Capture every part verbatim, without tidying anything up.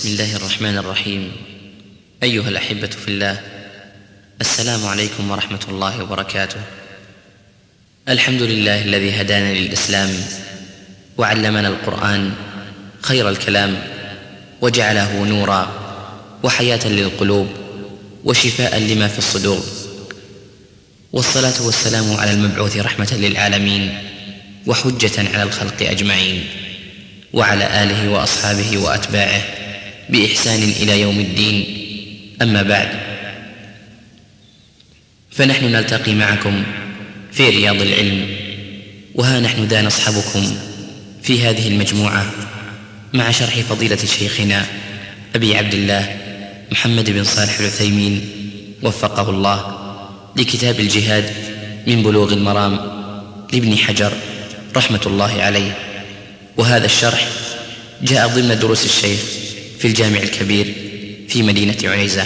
بسم الله الرحمن الرحيم. أيها الأحبة في الله، السلام عليكم ورحمة الله وبركاته. الحمد لله الذي هدانا للإسلام وعلمنا القرآن خير الكلام، وجعله نورا وحياة للقلوب وشفاء لما في الصدور، والصلاة والسلام على المبعوث رحمة للعالمين وحجة على الخلق أجمعين، وعلى آله وأصحابه وأتباعه بإحسان إلى يوم الدين. أما بعد، فنحن نلتقي معكم في رياض العلم، وها نحن ذا نصحبكم في هذه المجموعة مع شرح فضيلة شيخنا أبي عبد الله محمد بن صالح العثيمين وفقه الله لكتاب الجهاد من بلوغ المرام لابن حجر رحمة الله عليه. وهذا الشرح جاء ضمن دروس الشيخ في الجامع الكبير في مدينة عنيزة.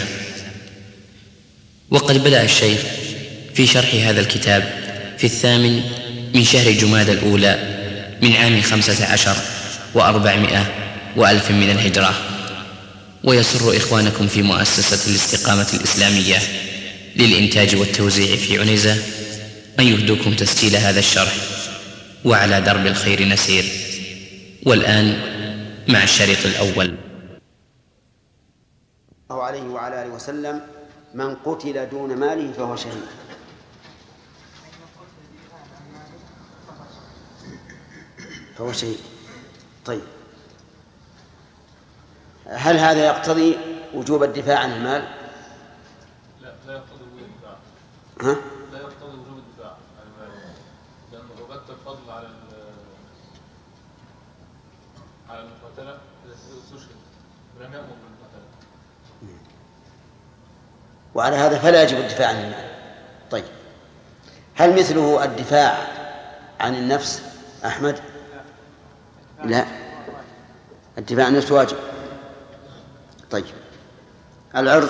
وقد بدأ الشيخ في شرح هذا الكتاب في الثامن من شهر جمادى الأولى من عام خمسة عشر وأربعمائة وألف من الهجرة. ويسر إخوانكم في مؤسسة الاستقامة الإسلامية للإنتاج والتوزيع في عنيزة أن يهدوكم تسجيل هذا الشرح، وعلى درب الخير نسير. والآن مع الشريط الأول. الله عليه وعلى آله وسلم: من قتل دون ماله فهو شهيد. فهو شهيد. طيب، هل هذا يقتضي وجوب الدفاع عن المال؟ لا، لا يقتضي وجوب الدفاع. ها؟ لا يقتضي وجوب الدفاع عن المال، لأنه رتب الفضل على على المقاتلة إذا استشهد ولم يأمر بالمقاتلة. وعلى هذا فلا يجب الدفاع عن المال. طيب، هل مثله الدفاع عن النفس أحمد؟ لا، الدفاع عن النفس واجب. طيب، العرض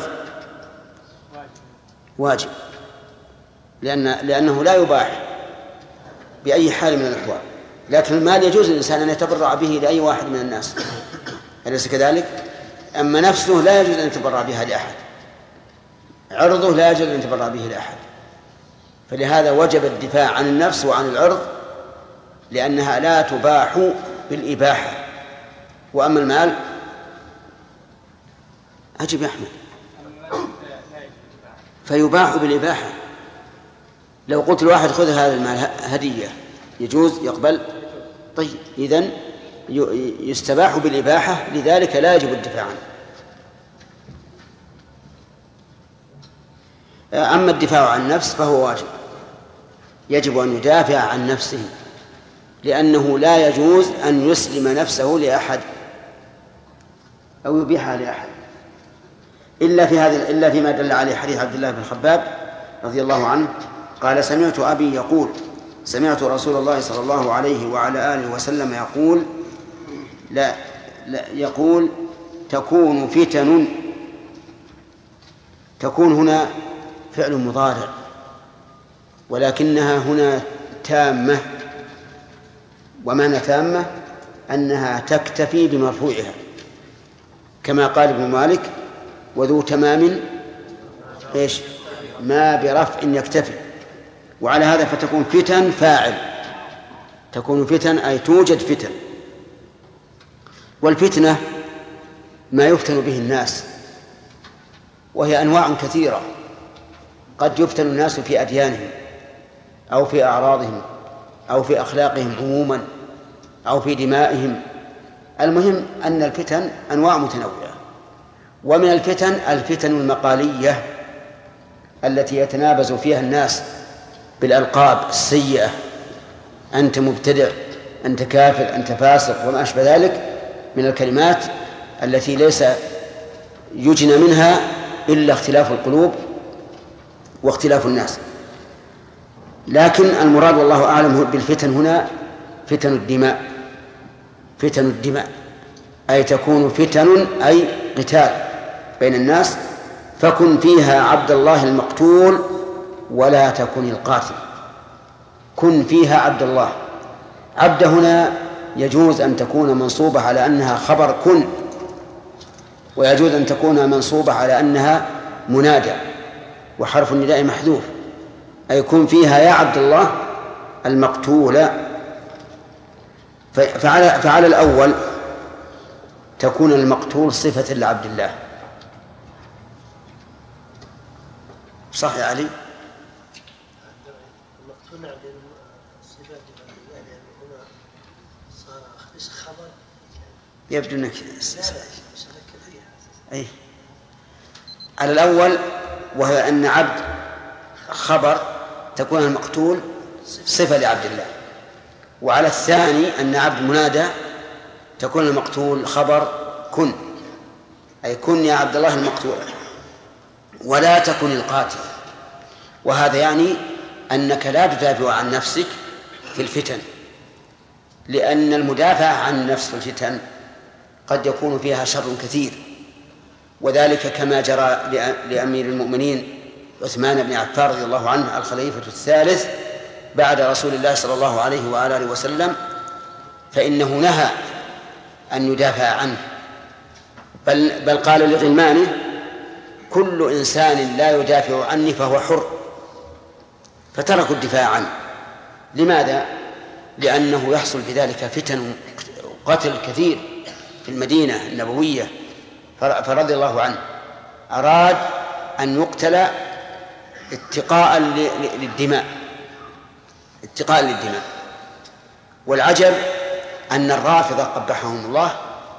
واجب، لأن لأنه لا يباح بأي حال من الأحوال، لكن المال يجوز للإنسان أن يتبرع به لأي واحد من الناس، أليس كذلك؟ أما نفسه لا يجوز أن يتبرع بها لأحد، عرضه لا يجوز أن يتبرع به لأحد. فلهذا وجب الدفاع عن النفس وعن العرض، لأنها لا تباح بالإباحة. وأما المال أجب يا أحمد، فيباح بالإباحة. لو قلت الواحد خذ هذا المال هدية يجوز يقبل؟ طيب، إذن يستباح بالإباحة، لذلك لا يجب الدفاع عنه. أما الدفاع عن النفس فهو واجب، يجب أن يدافع عن نفسه، لأنه لا يجوز أن يسلم نفسه لأحد أو يبيحها لأحد، إلا في هذا إلا فيما دل عليه حديث عبد الله بن خباب رضي الله عنه قال: سمعت أبي يقول سمعت رسول الله صلى الله عليه وعلى آله وسلم يقول لا, لا يقول تكون فتن. تكون هنا فعل مضارع، ولكنها هنا تامة، ومعنى تامة أنها تكتفي بمرفوعها، كما قال ابن مالك: وذو تمام إيش ما برفع يكتفي. وعلى هذا فتكون فتن فاعل، تكون فتن أي توجد فتن. والفتنة ما يفتن به الناس، وهي أنواع كثيرة. قد يفتن الناس في أديانهم أو في أعراضهم أو في أخلاقهم عموما أو في دمائهم. المهم أن الفتن أنواع متنوعة. ومن الفتن الفتن المقالية التي يتنابز فيها الناس بالألقاب السيئة: أنت مبتدع، أنت كافر، أنت فاسق، وما أشبه ذلك من الكلمات التي ليس يجنى منها إلا اختلاف القلوب واختلاف الناس. لكن المراد والله أعلم بالفتن هنا فتن الدماء. فتن الدماء أي تكون فتن أي قتال بين الناس، فكن فيها عبد الله المقتول ولا تكن القاتل. كن فيها عبد الله. عبد هنا يجوز أن تكون منصوبة على أنها خبر كن، ويجوز أن تكون منصوبة على أنها منادى وحرف النداء محذوف، أي يكون فيها يا عبد الله المقتول. فعلى, فعلى الأول تكون المقتول صفة لعبد الله، صح يا علي؟ يبدو أنك أي على الأول وهي أن عبد خبر تكون المقتول صفة لعبد الله، وعلى الثاني أن عبد منادى تكون المقتول خبر كن، أي كن يا عبد الله المقتول ولا تكن القاتل. وهذا يعني أنك لا تدافع عن نفسك في الفتن، لأن المدافع عن النفس في الفتن قد يكون فيها شر كثير، وذلك كما جرى لأمير المؤمنين عثمان بن عفان رضي الله عنه الخليفة الثالث بعد رسول الله صلى الله عليه وآله وسلم، فإنه نهى أن يدافع عنه، بل, بل قال لغلمانه كل إنسان لا يدافع عني فهو حر، فتركوا الدفاع عنه. لماذا؟ لأنه يحصل بذلك فتن قتل كثير في المدينة النبوية، فرضي الله عنه أراد أن يقتل اتقاء للدماء اتقاء للدماء. والعجب أن الرافضة قبحهم الله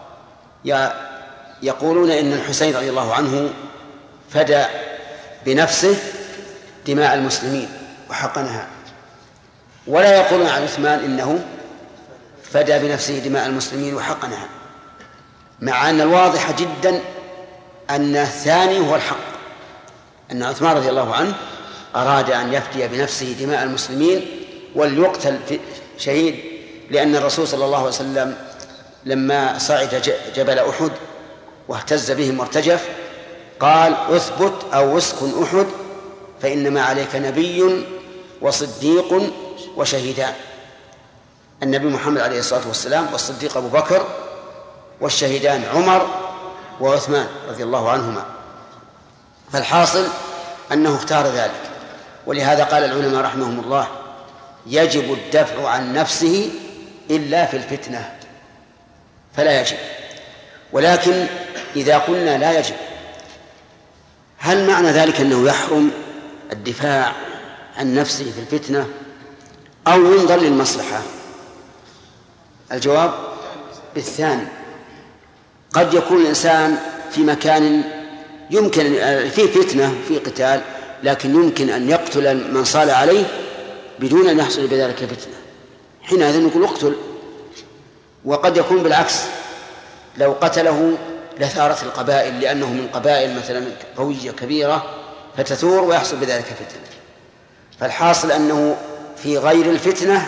يقولون إن الحسين رضي الله عنه فدى بنفسه دماء المسلمين وحقنها، ولا يقولون عن عثمان إنه فدى بنفسه دماء المسلمين وحقنها، مع أن الواضح جدا أن الثاني هو الحق، أن عثمان رضي الله عنه أراد أن يفدي بنفسه دماء المسلمين وليقتل شهيد، لأن الرسول صلى الله عليه وسلم لما صعد جبل أحد واهتز بهم وارتجف قال اثبت أو اسكن أحد فإنما عليك نبي وصديق وشهيدان، النبي محمد عليه الصلاة والسلام، والصديق أبو بكر، والشهيدان عمر وعثمان رضي الله عنهما. فالحاصل أنه اختار ذلك، ولهذا قال العلماء رحمهم الله يجب الدفع عن نفسه إلا في الفتنة فلا يجب. ولكن إذا قلنا لا يجب، هل معنى ذلك أنه يحرم الدفاع عن نفسه في الفتنة أو ينظر للمصلحة؟ الجواب بالثاني. قد يكون الإنسان في مكان يمكن فيه فتنة فيه قتال، لكن يمكن أن يقتل من صال عليه بدون أن يحصل بذلك فتنة، حينئذ نقول اقتل. وقد يكون بالعكس، لو قتله لثارت القبائل لأنه من قبائل مثلا قوية كبيرة فتثور ويحصل بذلك فتنة. فالحاصل أنه في غير الفتنة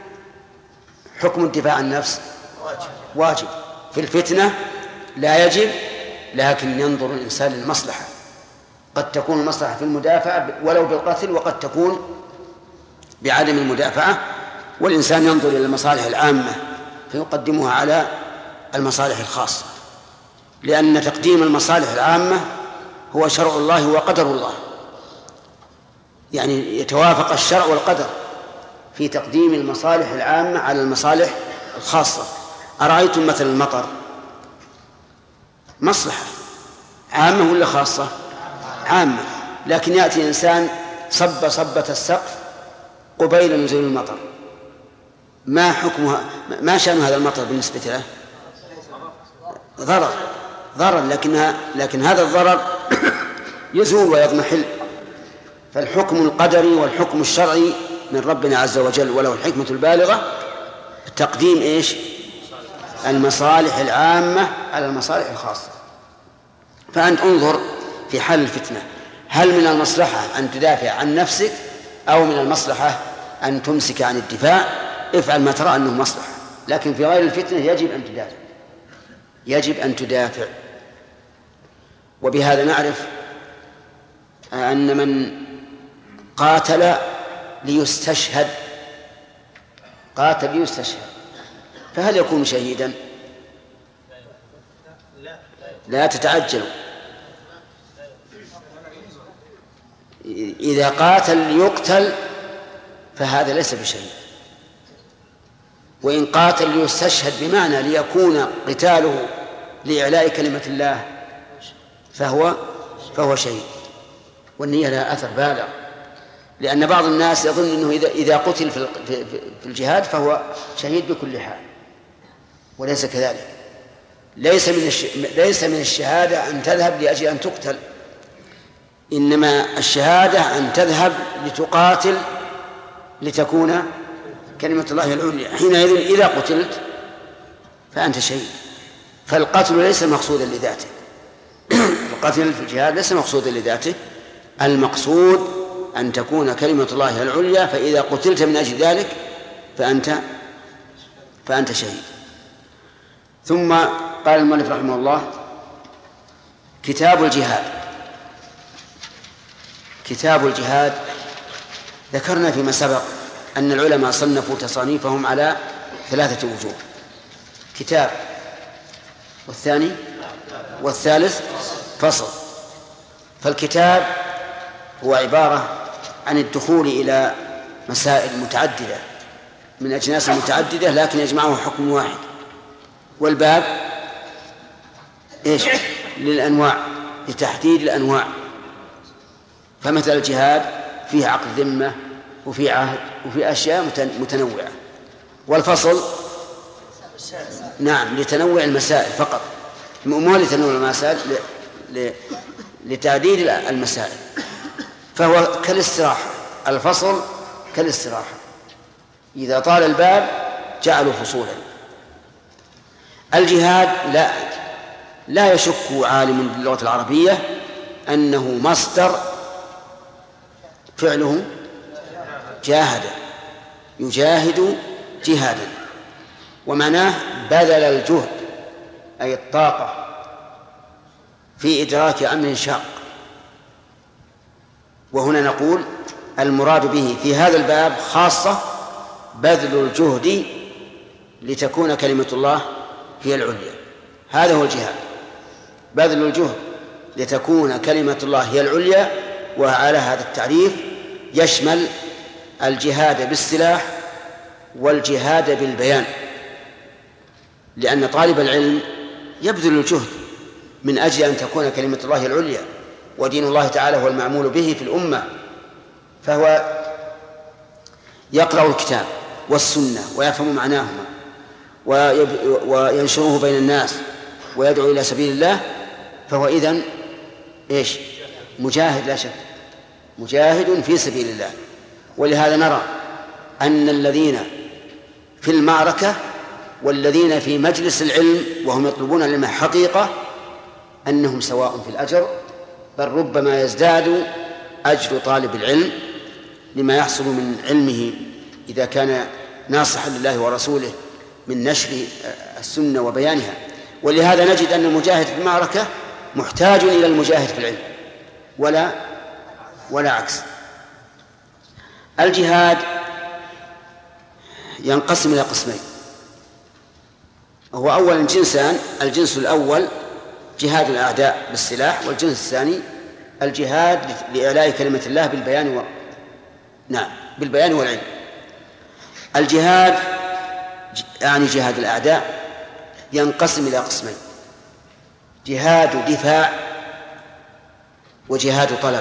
حكم الدفاع عن النفس واجب، في الفتنة لا يجب، لكن ينظر الإنسان للمصلحة. قد تكون المصلحة في المدافعة ولو بالقتل، وقد تكون بعدم المدافعة، والإنسان ينظر إلى المصالح العامة فيقدمها على المصالح الخاصة، لأن تقديم المصالح العامة هو شرع الله وقدر الله، يعني يتوافق الشرع والقدر في تقديم المصالح العامة على المصالح الخاصة. أرأيتم مثل المطر مصلحة عامة ولا خاصة؟ عامة، لكن يأتي إنسان صب صبة السقف قبيل نزول المطر، ما حكمها؟ ما شأن هذا المطر بالنسبة له؟ ضرر ضرر لكنها لكن هذا الضرر يزول ويضمحل. فالحكم القدري والحكم الشرعي من ربنا عز وجل، وله الحكمة البالغة تقديم إيش؟ المصالح العامة على المصالح الخاصة. فأنت انظر في حال الفتنة، هل من المصلحة أن تدافع عن نفسك أو من المصلحة أن تمسك عن الدفاع؟ افعل ما ترى أنه مصلحة، لكن في غير الفتنة يجب أن تدافع يجب أن تدافع. وبهذا نعرف أن من قاتل ليستشهد قاتل ليستشهد فهل يكون شهيدا؟ لا، لا تتعجلوا. إذا قاتل ليقتل فهذا ليس بشيء، وإن قاتل ليستشهد بمعنى ليكون قتاله لإعلاء كلمة الله فهو فهو شهيد، والنية لها أثر بالغ، لأن بعض الناس يظن أنه إذا إذا قتل في الجهاد فهو شهيد بكل حال، وليس كذلك. ليس من ليس من الشهادة أن تذهب لأجل أن تقتل، إنما الشهادة أن تذهب لتقاتل لتكون كلمة الله العليا. حينئذ إذا قتلت فأنت شهيد. فالقتل ليس مقصودا لذاته، القتل في الجهاد ليس مقصودا لذاته، المقصود أن تكون كلمة الله العليا، فإذا قتلت من أجل ذلك فأنت فأنت شهيد. ثم قال المؤلف رحمه الله: كتاب الجهاد. كتاب الجهاد ذكرنا فيما سبق أن العلماء صنفوا تصانيفهم على ثلاثة وجوه: كتاب، والثاني والثالث فصل. فالكتاب هو عبارة عن الدخول إلى مسائل متعددة من أجناس متعددة لكن يجمعه حكم واحد. والباب إيش؟ للأنواع، لتحديد الأنواع. فمثل الجهاد فيه عقد ذمة وفي عهد وفي أشياء متنوعة. والفصل نعم لتنوع المسائل فقط، مو لتنوع المسائل، لتعديد المسائل. فهو كالاستراحة، الفصل كالاستراحة، إذا طال الباب جعلوا فصولا. الجهاد لا لا يشك عالم باللغة العربية أنه مصدر فعله جاهد، يجاهد جهادا، ومعناه بذل الجهد أي الطاقة في إدراك أمر شاق. وهنا نقول المراد به في هذا الباب خاصة بذل الجهد لتكون كلمة الله هي العليا. هذا هو الجهاد، بذل الجهد لتكون كلمة الله هي العليا. وعلى هذا التعريف يشمل الجهاد بالسلاح والجهاد بالبيان، لأن طالب العلم يبذل الجهد من أجل أن تكون كلمة الله العليا ودين الله تعالى هو المعمول به في الأمة، فهو يقرأ الكتاب والسنة ويفهم معناهما وينشره بين الناس ويدعو إلى سبيل الله، فهو إذن إيش؟ مجاهد لا شك، مجاهد في سبيل الله. ولهذا نرى أن الذين في المعركة والذين في مجلس العلم وهم يطلبون العلم حقيقة أنهم سواء في الأجر، بل ربما يزداد أجر طالب العلم لما يحصل من علمه إذا كان ناصحا لله ورسوله من نشر السنة وبيانها. ولهذا نجد أن المجاهد في المعركة محتاج إلى المجاهد في العلم ولا ولا عكس. الجهاد ينقسم إلى قسمين. هو أولا جنسان: الجنس الأول جهاد الأعداء بالسلاح، والجنس الثاني الجهاد لإعلاء كلمة الله بالبيان و... نعم بالبيان والعلم. الجهاد يعني جهاد الأعداء ينقسم إلى قسمين: جهاد دفاع وجهاد طلب.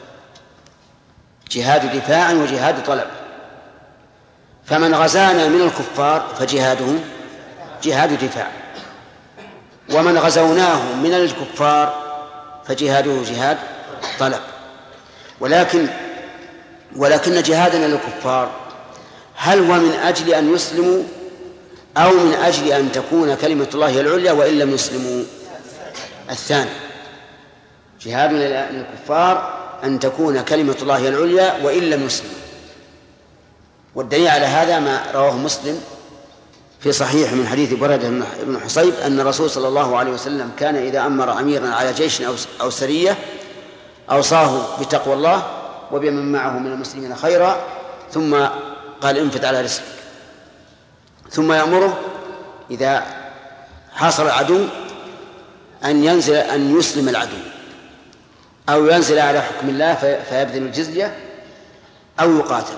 جهاد دفاع وجهاد طلب. فمن غزانا من الكفار فجهاده جهاد دفاع، ومن غزوناه من الكفار فجهاده جهاد طلب. ولكن ولكن جهادنا للكفار هل هو من أجل أن يسلموا أو من أجل أن تكون كلمة الله هي العليا وإن لم يسلموا؟ الثاني. جهادنا للكفار أن تكون كلمة الله هي العليا وإن لم يسلموا. والدليل على هذا ما رواه مسلم في صحيح من حديث بريدة بن حصيب أن الرسول صلى الله عليه وسلم كان إذا أمر أميرا على جيش أو سرية أوصاه بتقوى الله وبمن معه من المسلمين خيرا، ثم قال: انفت على رسلك. ثم يأمره إذا حاصر العدو أن ينزل أن يسلم العدو أو ينزل على حكم الله فيبذل الجزية أو يقاتل.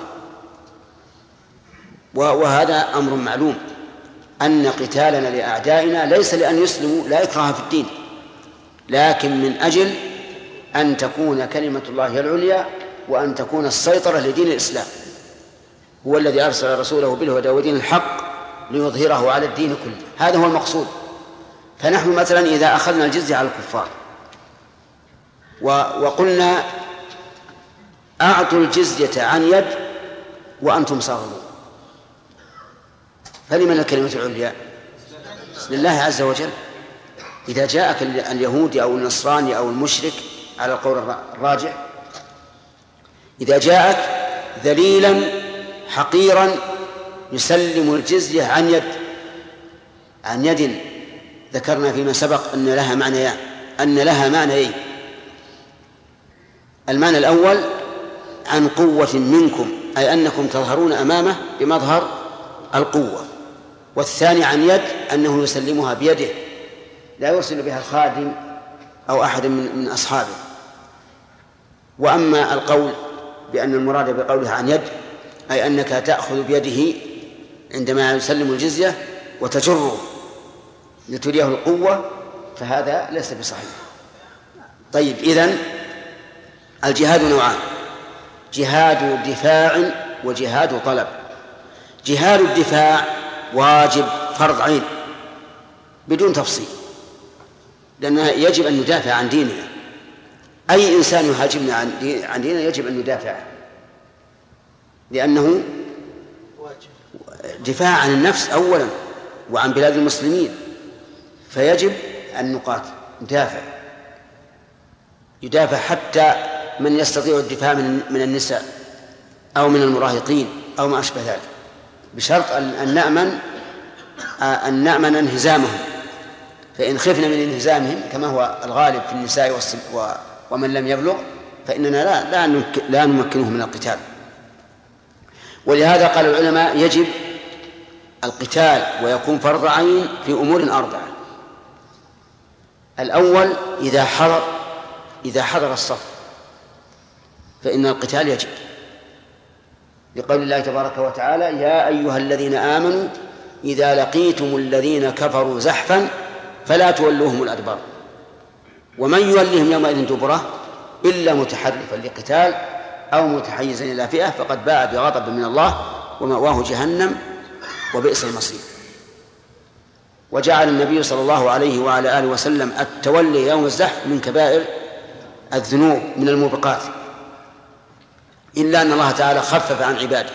وهذا أمر معلوم أن قتالنا لأعدائنا ليس لأن يسلموا، لا إكراه في الدين، لكن من أجل أن تكون كلمة الله هي العليا وأن تكون السيطرة لدين الإسلام. هو الذي أرسل رسوله بالهدى ودين الحق ليظهره على الدين كله، هذا هو المقصود. فنحن مثلا إذا أخذنا الجزية على الكفار وقلنا أعطوا الجزية عن يد وأنتم صاغرون، فلمن الكلمة العليا؟ لله عز وجل. إذا جاءك اليهودي أو النصراني أو المشرك على القول الراجح، إذا جاءك ذليلا حقيرا يسلم الجزية عن يد عن يد ذكرنا فيما سبق أن لها معنيان أن لها معنيين. المعنى الأول عن قوة منكم، أي أنكم تظهرون أمامه بمظهر القوة، والثاني عن يد أنه يسلمها بيده، لا يرسل بها الخادم أو أحد من أصحابه. وأما القول بأن المراد بقولها عن يد أي أنك تأخذ بيده عندما يسلم الجزية وتجره لتريه القوة، فهذا ليس بصحيح. طيب، إذن الجهاد نوعان: جهاد دفاع وجهاد طلب. جهاد الدفاع واجب فرض عين بدون تفصيل، لأنه يجب أن ندافع عن ديننا. أي إنسان يهاجمنا عن ديننا يجب أن ندافع، لأنه دفاع عن النفس أولا وعن بلاد المسلمين، فيجب أن نقاتل ندافع يدافع حتى من يستطيع الدفاع من النساء أو من المراهقين أو ما أشبه ذلك، بشرط أن نأمن أن نأمن انهزامهم. فإن خفنا من انهزامهم كما هو الغالب في النساء ومن لم يبلغ فإننا لا لا لا نمكنه من القتال. ولهذا قال العلماء يجب القتال ويكون فرض عين في أمور أربعة. الأول إذا حضر إذا حضر الصف فإن القتال يجب، لقول الله تبارك وتعالى: يا أيها الذين آمنوا إذا لقيتم الذين كفروا زحفا فلا تولوهم الأدبار ومن يولهم يومئذ دبره إلا متحرفا لقتال أو متحيزا إلى فئة فقد باء بغضب من الله ومأواه جهنم وبئس المصير. وجعل النبي صلى الله عليه وعلى آله وسلم التولي يوم الزحف من كبائر الذنوب من الموبقات، إلا أن الله تعالى خفف عن عباده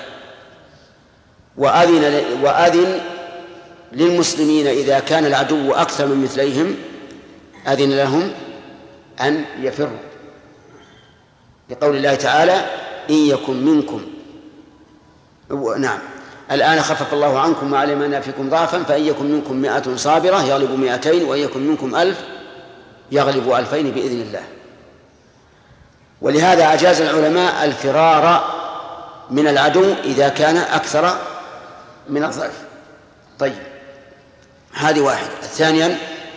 وأذن, وأذن للمسلمين إذا كان العدو أكثر من مثليهم أذن لهم أن يفروا، لقول الله تعالى: إن يكن منكم نعم الآن خفف الله عنكم وعلم أن فيكم ضعفا فإن يكن منكم مائة صابرة يغلب مائتين وإن يكن منكم ألف يغلب ألفين بإذن الله. ولهذا أجاز العلماء الفرار من العدو إذا كان أكثر من الضعف. طيب، هذه واحدة. ثانيا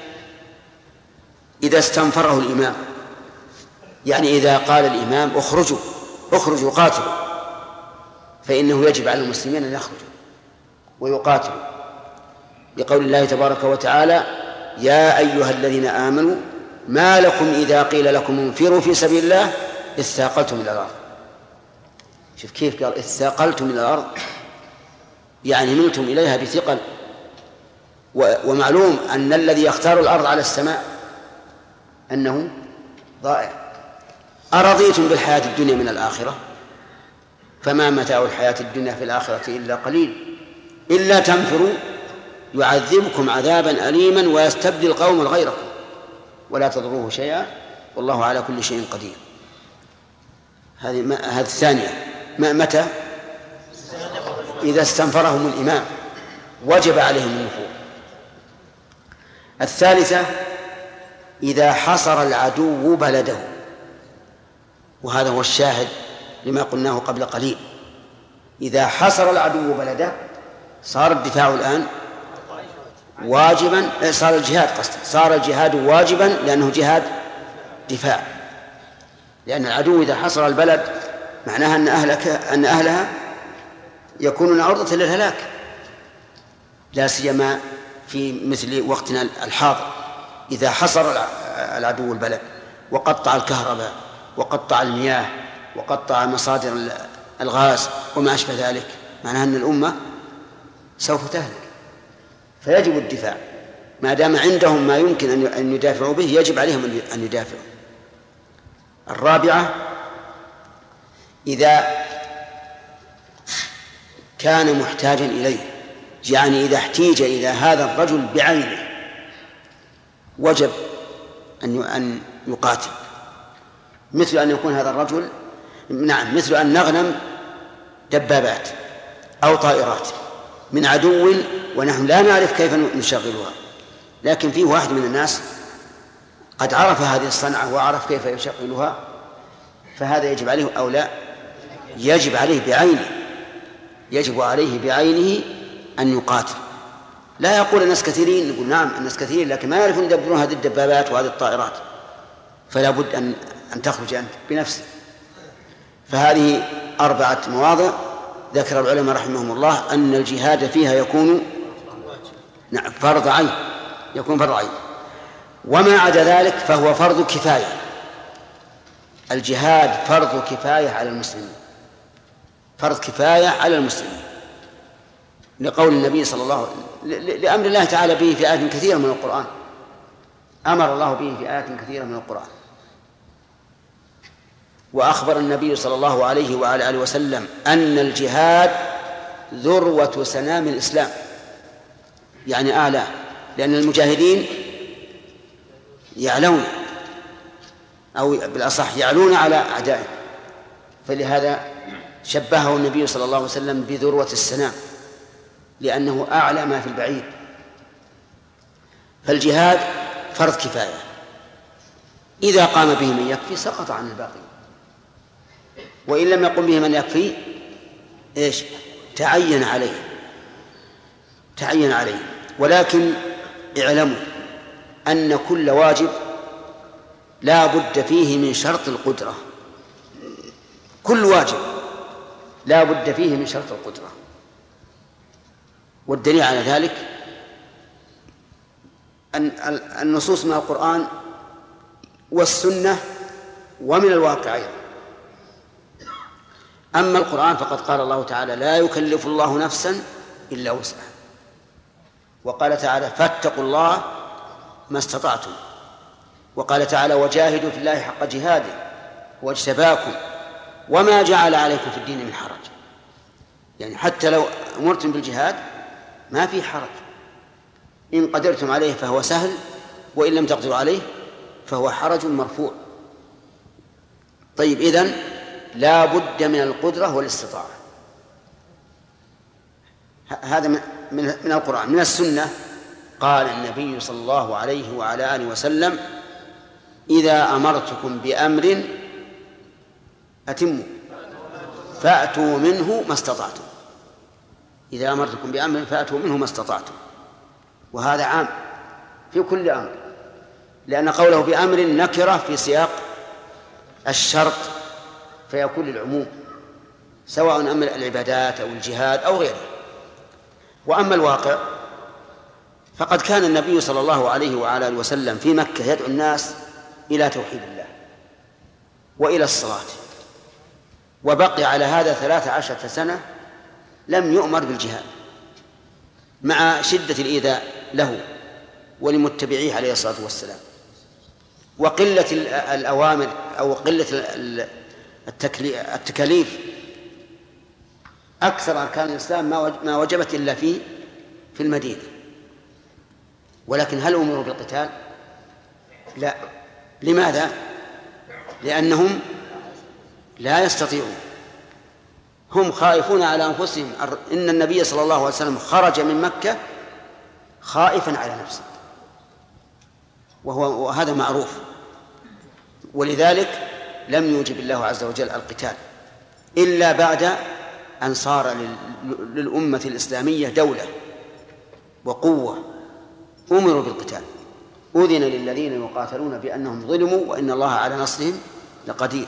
إذا استنفره الإمام، يعني إذا قال الإمام اخرجوا اخرجوا قاتلوا، فإنه يجب على المسلمين أن يخرجوا ويقاتلوا، لقول الله تبارك وتعالى: يا أيها الذين آمنوا ما لكم إذا قيل لكم انفروا في سبيل الله اثاقلتم إلى الأرض. شوف كيف قال اثاقلتم إلى الأرض، يعني ملتم إليها بثقل. ومعلوم أن الذي يختار الأرض على السماء أنه ضائع. أرضيتم بالحياة الدنيا من الآخرة فما متاع الحياة الدنيا في الآخرة إلا قليل إلا تنفروا يعذبكم عذابا أليما ويستبدل قوما غيركم ولا تضروه شيئا والله على كل شيء قدير. هذه هذه الثانية. ما متى؟ إذا استنفرهم الإمام وجب عليهم النفور. الثالثة إذا حصر العدو بلده، وهذا هو الشاهد لما قلناه قبل قليل. إذا حصر العدو بلده صار الدفاع الآن واجبا، صار الجهاد قصد صار الجهاد واجبا لأنه جهاد دفاع، لأن العدو إذا حصر البلد معناها أن أهلك أن أهلها يكونون عرضة للهلاك، لا سيما في مثل وقتنا الحاضر إذا حصر العدو البلد وقطع الكهرباء وقطع المياه وقطع مصادر الغاز وما أشبه ذلك، معناها أن الأمة سوف تهلك، فيجب الدفاع ما دام عندهم ما يمكن أن يدافعوا به، يجب عليهم أن يدافعوا. الرابعة إذا كان محتاجا إليه، يعني إذا احتيج إلى هذا الرجل بعينه وجب أن يقاتل، مثل أن يكون هذا الرجل نعم مثل أن نغنم دبابات أو طائرات من عدو ونحن لا نعرف كيف نشغلها، لكن فيه واحد من الناس قد عرف هذه الصنعة وعرف كيف يشغلها، فهذا يجب عليه أو لا؟ يجب عليه بعينه، يجب عليه بعينه أن يقاتل. لا يقول الناس كثيرين، نقول نعم الناس كثيرين لكن ما يعرفون يدبرون هذه الدبابات وهذه الطائرات، فلا بد أن أن تخرج أنت بنفسك. فهذه أربعة مواضع ذكر العلماء رحمهم الله أن الجهاد فيها يكون نعم فرض عين، يكون فرض عين، وما عدا ذلك فهو فرض كفاية. الجهاد فرض كفاية على المسلمين، فرض كفاية على المسلمين، لقول النبي صلى الله عليه وسلم لأمر الله تعالى به في آيات كثيرة من القرآن، أمر الله به في آيات كثيرة من القرآن. وأخبر النبي صلى الله عليه وعلى آله وسلم أن الجهاد ذروة سنام الإسلام، يعني أعلى، لأن المجاهدين يعلون أو بالأصح يعلون على أعدائهم، فلهذا شبهه النبي صلى الله عليه وسلم بذروة السنام لأنه أعلى ما في البعيد. فالجهاد فرض كفاية، إذا قام به من يكفي سقط عن الباقي، وإن لم يقم به من يكفي إيش تعين عليه تعين عليه ولكن اعلموا أن كل واجب لا بد فيه من شرط القدرة، كل واجب لا بد فيه من شرط القدرة، والدليل على ذلك أن النصوص من القرآن والسنة ومن الواقع أيضا. أما القرآن فقد قال الله تعالى لا يكلف الله نفسا إلا وسعها، وقال تعالى فاتقوا الله ما استطعتم، وقال تعالى وجاهدوا في الله حق جهاده واجتباكم وما جعل عليكم في الدين من حرج، يعني حتى لو أمرتم بالجهاد ما في حرج، إن قدرتم عليه فهو سهل، وإن لم تقدروا عليه فهو حرج مرفوع. طيب إذن لا بد من القدرة والاستطاعة، هذا من القرآن. من السنة قال النبي صلى الله عليه وعلى آله وسلم إذا أمرتكم بأمر أتموا فأتوا منه ما استطعتم، إذا أمرتكم بأمر فأتوا منه ما استطعتم، وهذا عام في كل أمر، لأن قوله بأمر نكرة في سياق الشرط فيكون للعموم سواء أمر العبادات أو الجهاد أو غيره. وأما الواقع فقد كان النبي صلى الله عليه وعلى آله وسلم في مكة يدعو الناس إلى توحيد الله وإلى الصلاة، وبقي على هذا ثلاث عشرة سنة لم يؤمر بالجهاد مع شدة الإيذاء له ولمتبعيه عليه الصلاة والسلام، وقلة الأوامر أو قلة التكاليف. أكثر أركان الإسلام ما وجبت إلا في في المدينة، ولكن هل أمروا بالقتال؟ لا. لماذا؟ لأنهم لا يستطيعون، هم خائفون على أنفسهم. إن النبي صلى الله عليه وسلم خرج من مكة خائفا على نفسه، وهو وهذا معروف، ولذلك لم يوجب الله عز وجل القتال إلا بعد أن صار للأمة الإسلامية دولة وقوة أمروا بالقتال، أذن للذين يقاتلون بأنهم ظلموا وإن الله على نصرهم لقدير.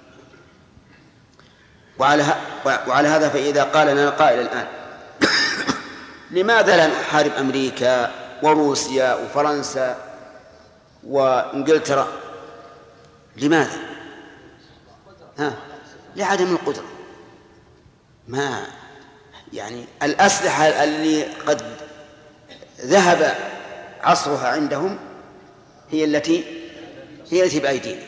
وعلى, وعلى هذا فإذا قال لنا قائل الآن لماذا لا نحارب أمريكا وروسيا وفرنسا وإنجلترا؟ لماذا؟ ها؟ لعدم القدرة. ما يعني الأسلحة اللي قد ذهب عصرها عندهم هي التي هي التي بأيدينا،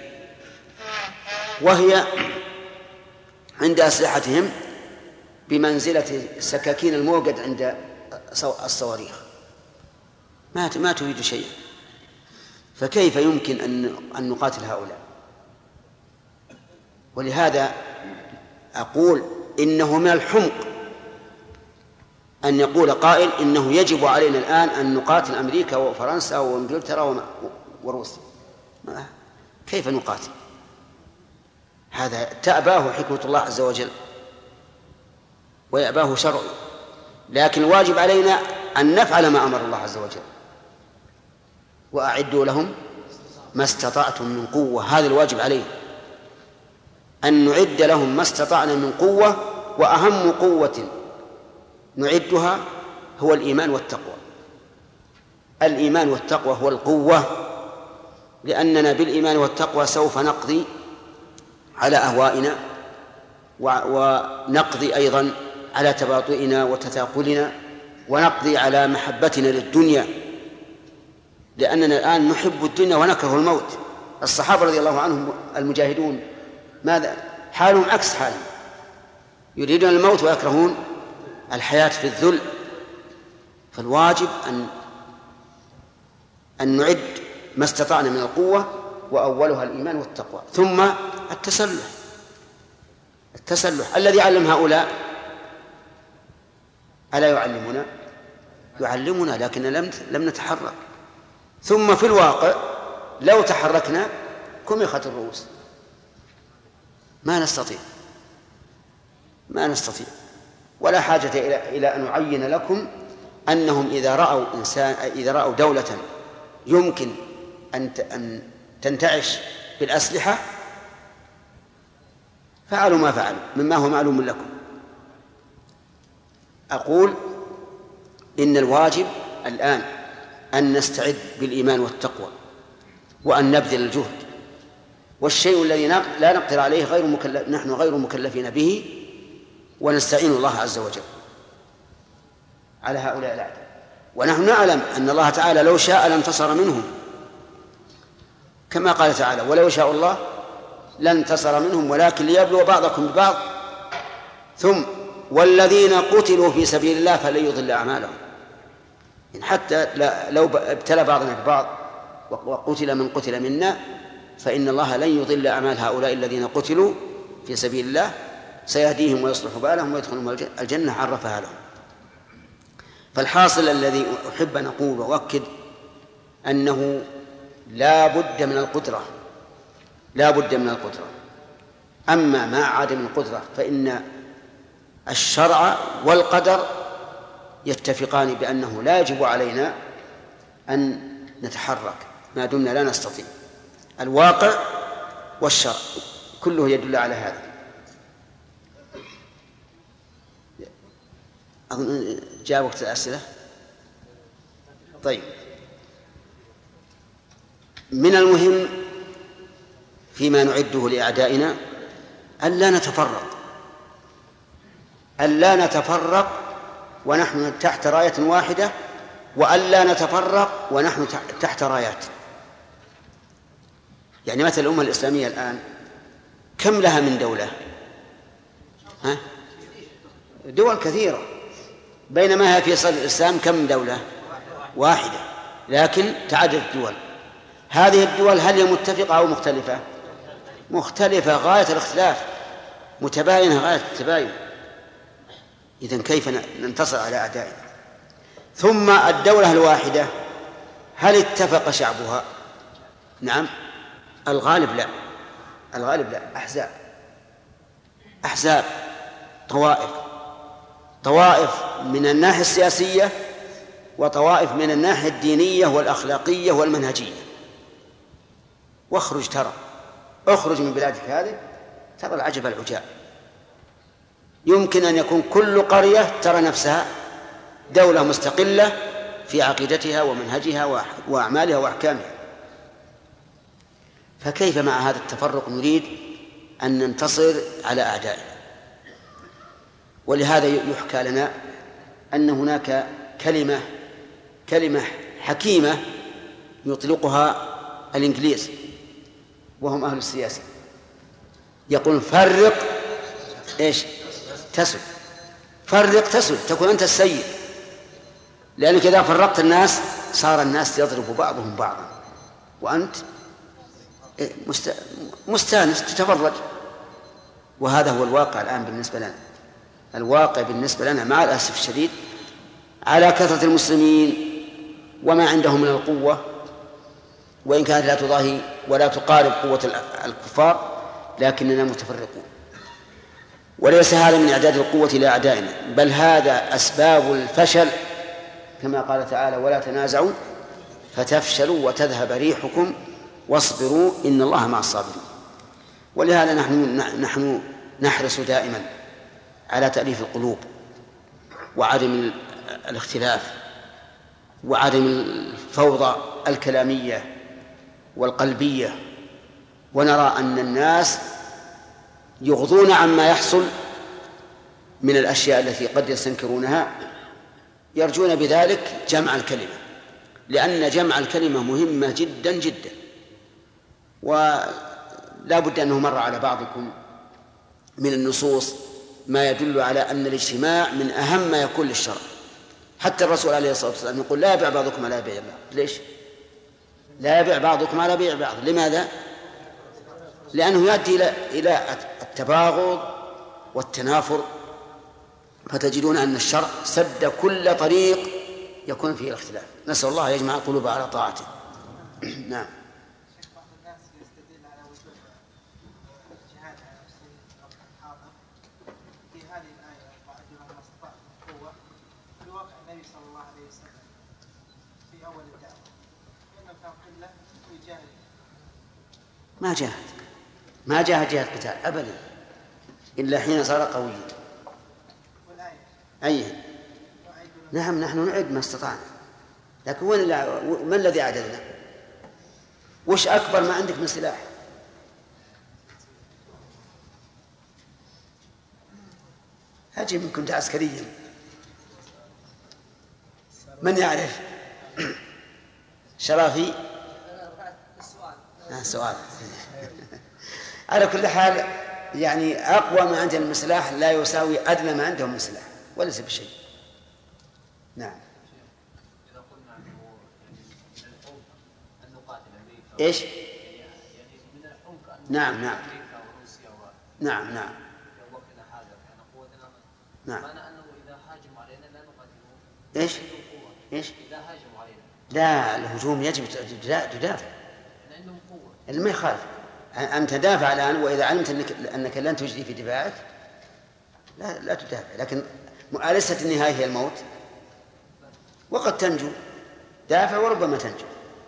وهي عند أسلحتهم بمنزلة السكاكين الموقد عند الصواريخ، ما ما تريد شيئا، فكيف يمكن أن أن نقاتل هؤلاء؟ ولهذا أقول إنه من الحمق أن يقول قائل إنه يجب علينا الآن أن نقاتل أمريكا وفرنسا وإنجلترا وروسيا. كيف نقاتل؟ هذا تأباه حكمة الله عز وجل ويأباه شرعه، لكن الواجب علينا أن نفعل ما أمر الله عز وجل. وأعدوا لهم ما استطعتم من قوة، هذا الواجب علينا أن نعد لهم ما استطعنا من قوة، وأهم قوة نعدها هو الإيمان والتقوى. الإيمان والتقوى هو القوة، لأننا بالإيمان والتقوى سوف نقضي على أهوائنا ونقضي أيضا على تباطؤنا وتثاقلنا، ونقضي على محبتنا للدنيا، لأننا الآن نحب الدنيا ونكره الموت. الصحابة رضي الله عنهم المجاهدون ماذا حالهم؟ عكس حالهم، يريدون الموت ويكرهون الحياة في الذل. فالواجب أن أن نعد ما استطعنا من القوة، وأولها الإيمان والتقوى، ثم التسلح. التسلح الذي علم هؤلاء ألا يعلمنا؟ يعلمنا، لكن لم لم نتحرك. ثم في الواقع لو تحركنا كمخت الرؤوس، ما نستطيع ما نستطيع ولا حاجة إلى إلى أن أعين لكم أنهم إذا رأوا إنسان إذا رأوا دولة يمكن أن أن تنتعش بالأسلحة فعلوا ما فعلوا مما هو معلوم لكم. أقول إن الواجب الآن أن نستعد بالإيمان والتقوى، وأن نبذل الجهد، والشيء الذي لا نقدر عليه غير مكلف نحن غير مكلفين به، ونستعين الله عز وجل على هؤلاء الأعداء. ونحن نعلم أن الله تعالى لو شاء لانتصر منهم، كما قال تعالى: ولو شاء الله لانتصر منهم ولكن ليبلو بعضكم ببعض، ثم والذين قتلوا في سبيل الله فلن يضل أعمالهم. إن حتى لو ابتلى بعضنا ببعض وقتل من قتل منا، فإن الله لن يضل أعمال هؤلاء الذين قتلوا في سبيل الله، سيهديهم ويصلح بالهم ويدخلهم الجنة عرفها لهم. فالحاصل الذي أحب أن أقول وأؤكد أنه لا بد من القدرة، لا بد من القدرة. أما مع عدم القدرة فإن الشرع والقدر يتفقان بأنه لا يجب علينا أن نتحرك ما دمنا لا نستطيع. الواقع والشرع كله يدل على هذا. أظن جاء وقت الأسئلة. طيب، من المهم فيما نعده لأعدائنا ألا نتفرق ألا نتفرق ونحن تحت راية واحدة، وألا نتفرق ونحن تحت رايات. يعني مثل الأمة الإسلامية الآن كم لها من دولة؟ ها؟ دول كثيرة، بينما هي في صدر الإسلام كم دولة؟ واحدة، لكن تعدد الدول. هذه الدول هل هي متفقة أو مختلفة؟ مختلفة غاية الاختلاف، متباينة غاية التباين. إذن كيف ننتصر على أعدائنا؟ ثم الدولة الواحدة هل اتفق شعبها؟ نعم، الغالب لا، الغالب لا. أحزاب أحزاب طوائف طوائف من الناحية السياسية وطوائف من الناحية الدينية والأخلاقية والمنهجية. واخرج ترى اخرج من بلادك هذه ترى العجب العجاب. يمكن أن يكون كل قرية ترى نفسها دولة مستقلة في عقيدتها ومنهجها وأعمالها وأحكامها. فكيف مع هذا التفرق نريد أن ننتصر على أعدائنا؟ ولهذا يحكى لنا أن هناك كلمة كلمة حكيمة يطلقها الإنجليز وهم أهل السياسة، يقول فرق إيش تسد، فرق تسد، تكون أنت السيد. لأنك إذا فرقت الناس صار الناس يضرب بعضهم بعضا وأنت مستانس تتفرج. وهذا هو الواقع الآن بالنسبة لنا. الواقع بالنسبة لنا مع الأسف الشديد على كثرة المسلمين وما عندهم من القوة، وإن كانت لا تضاهي ولا تقارب قوة الكفار، لكننا متفرقون. وليس هذا من إعداد القوة لأعدائنا، بل هذا أسباب الفشل، كما قال تعالى ولا تنازعوا فتفشلوا وتذهب ريحكم واصبروا إن الله مع الصابرين. ولهذا نحن نحن نحرص دائما على تأليف القلوب وعدم الاختلاف وعدم الفوضى الكلامية والقلبية. ونرى أن الناس يغضون عما يحصل من الأشياء التي قد يستنكرونها، يرجون بذلك جمع الكلمة، لأن جمع الكلمة مهمة جدا جدا. ولا بد أنه مر على بعضكم من النصوص ما يدل على أن الاجتماع من أهم ما يكون للشرع. حتى الرسول عليه الصلاة والسلام يقول لا يبيع بعضكم على بيع بعض. ليش؟ لا يبيع بعضكم على بيع بعض. لماذا؟ لأنه يؤدي إلى التباغض والتنافر، فتجدون أن الشرع سد كل طريق يكون فيه الاختلاف. نسأل الله يجمع القلوب على طاعته. نعم. ما جاهد ما جاهد جهاد قتال أبدا إلا حين صار قويا. أي نعم نحن نعد ما استطعنا، لكن وين ما الذي عددنا؟ وش أكبر ما عندك من سلاح؟ هاجي من كنت عسكريا من يعرف؟ شرافي آه سؤال. على كل حال يعني أقوى ما عندهم من سلاح لا يساوي أدنى ما عندهم من سلاح، وليس بشيء. نعم. إذا قلنا أنه من الحمق أن نقاتل أمريكا. إيش؟ يعني من الحمق أن نعم نعم. أمريكا وروسيا و. نعم نعم. وقتنا حاجة يعني قوتنا. نعم. معنى أنه إذا هاجموا علينا لا نقاتلهم. إيش؟ إيش؟ إذا هاجموا علينا. لا الهجوم يجب تدافع. عندهم قوة. ما يخالف أن تدافع الآن، وإذا علمت أنك, أنك لن تجدي في دفاعك لا, لا تدافع. لكن أليست النهاية هي الموت؟ وقد تنجو، دافع وربما تنجو.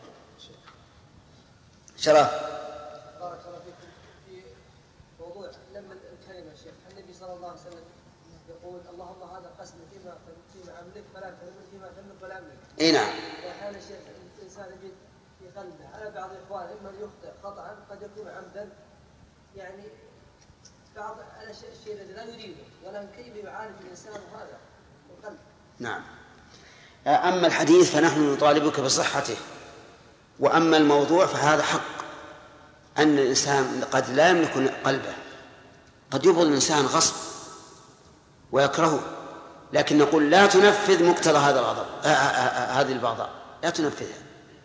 شرف. بارك الله فيكم. في موضوع لما الكلمة شيخ النبي صلى الله عليه وسلم يقول اللهم هذا قسم فيما فيما أملك فلا تملك فيما تملك ولا أملك. إيه نعم. وأحيانا الشيخ الإنسان يجد في قلبه على بعض الإخوان إما يخطئ خطأ قد يكون عمدا، يعني بعض الشيء الذي لا يريده، ولكن كيف يعالج الإنسان هذا القلب. نعم. أما الحديث فنحن نطالبك بصحته، وأما الموضوع فهذا حق أن الإنسان قد لا يملك قلبه، قد يبغض الإنسان غصب ويكرهه، لكن نقول لا تنفذ مقتضى هذا الغضب هذه البغضاء، لا تنفذها.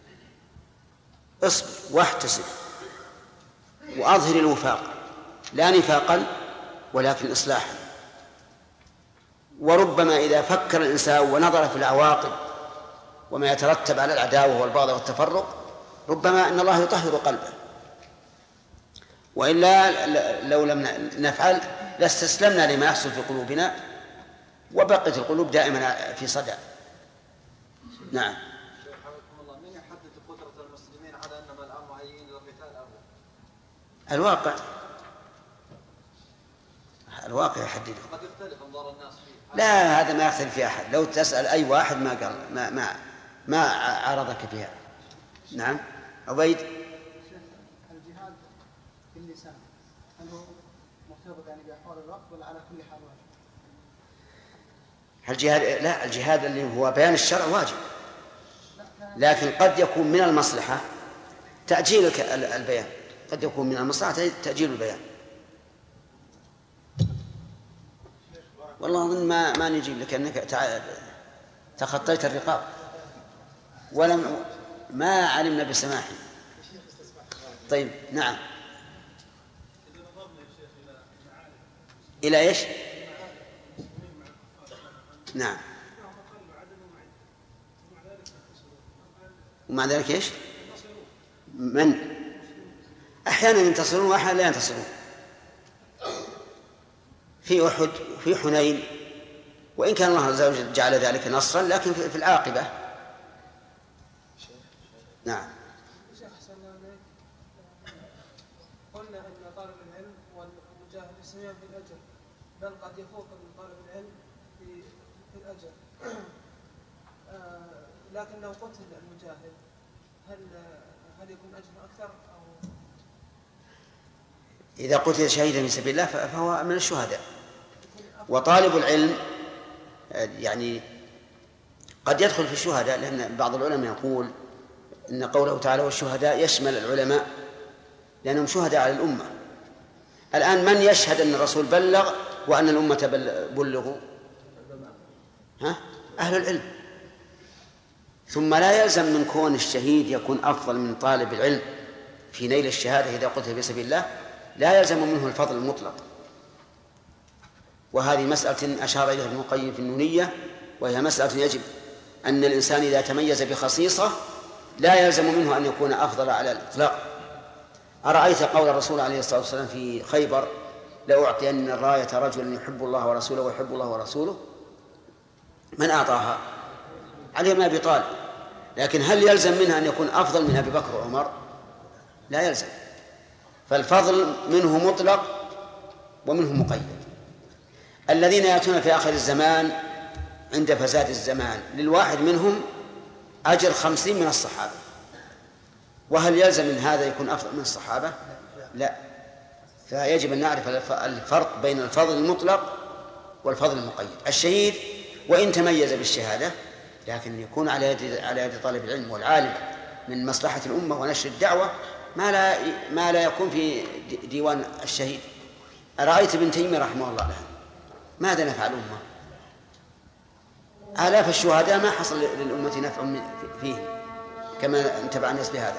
اصبر واحتسب وأظهر الوفاق، لا نفاقا ولكن إصلاحا. وربما إذا فكر الإنسان ونظر في العواقب وما يترتب على العداوة والبغض والتفرق، ربما أن الله يطهر قلبه، وإلا لو لم نفعل لاستسلمنا لما يحصل في قلوبنا وبقت القلوب دائما في صدى. نعم. حفظكم الله، من يحدد قدرة المسلمين على أنهم الآن مهيئين للقتال أو الواقع الواقع يحدده. قد يختلف انظار الناس فيه. لا، هذا ما يختلف فيه أحد. لو تسأل أي واحد ما قال ما ما ما عرضك فيها. نعم. عبيد. الجهاد باللسان هل هو مرتبط يعني بأحوال الوقت ولا على كل حال واجب؟ الجهاد لا، الجهاد اللي هو بيان الشرع واجب، لكن قد يكون من المصلحة تأجيل البيان، قد يكون من المصلحة تأجيل البيان. والله أظن ما ما نجيب لك أنك تخطيت الرقاب ولم ما علمنا بسماحه. طيب نعم. إلى إيش؟ نعم. ومع ذلك إيش؟ من أحيانا ينتصرون وأحيانا لا ينتصرون. في أحد وفي حنين، وإن كان الله عز وجل جعل ذلك نصرا، لكن في العاقبة. نعم. شيخ أحسن عليك، قلنا أن طالب العلم والمجاهد يسميان في الأجر، بل قد يفوق من طالب العلم في في الأجر. لكن لو قتل المجاهد هل هل يكون أجر أكثر أو؟ إذا قتل شهيدا في سبيل الله فهو من الشهداء. وطالب العلم يعني قد يدخل في الشهداء، لأن بعض العلماء يقول إن قوله تعالى والشهداء يشمل العلماء لأنهم شهداء على الأمة. الآن من يشهد أن الرسول بلغ وأن الأمة بلغوا؟ ها؟ أهل العلم. ثم لا يلزم من كون الشهيد يكون أفضل من طالب العلم في نيل الشهادة إذا قتل في سبيل الله، لا يلزم منه الفضل المطلق. وهذه مسألة أشار إليها ابن القيم في النونية، وهي مسألة يجب أن الإنسان إذا تميز بخصيصة لا يلزم منه أن يكون أفضل على الإطلاق. أرأيت قول الرسول عليه الصلاة والسلام في خيبر لأعطين الراية رجل يحب الله ورسوله ويحب الله ورسوله، من أعطاها؟ علي بن أبي طالب. لكن هل يلزم منها أن يكون أفضل من أبي بكر وعمر؟ لا يلزم. فالفضل منه مطلق ومنه مقيد. الذين يأتون في آخر الزمان عند فساد الزمان للواحد منهم أجر خمسين من الصحابة، وهل يلزم من هذا يكون أفضل من الصحابة؟ لا. فيجب أن نعرف الفرق بين الفضل المطلق والفضل المقيد. الشهيد وإن تميز بالشهادة لكن يكون على يد على يد طالب العلم والعالم من مصلحة الأمة ونشر الدعوة ما لا ما لا يكون في ديوان الشهيد. أرأيت ابن تيمية رحمه الله له ماذا نفع الأمة؟ آلاف الشهداء ما حصل للأمة نفع فيه كما انتبع الناس بهذا.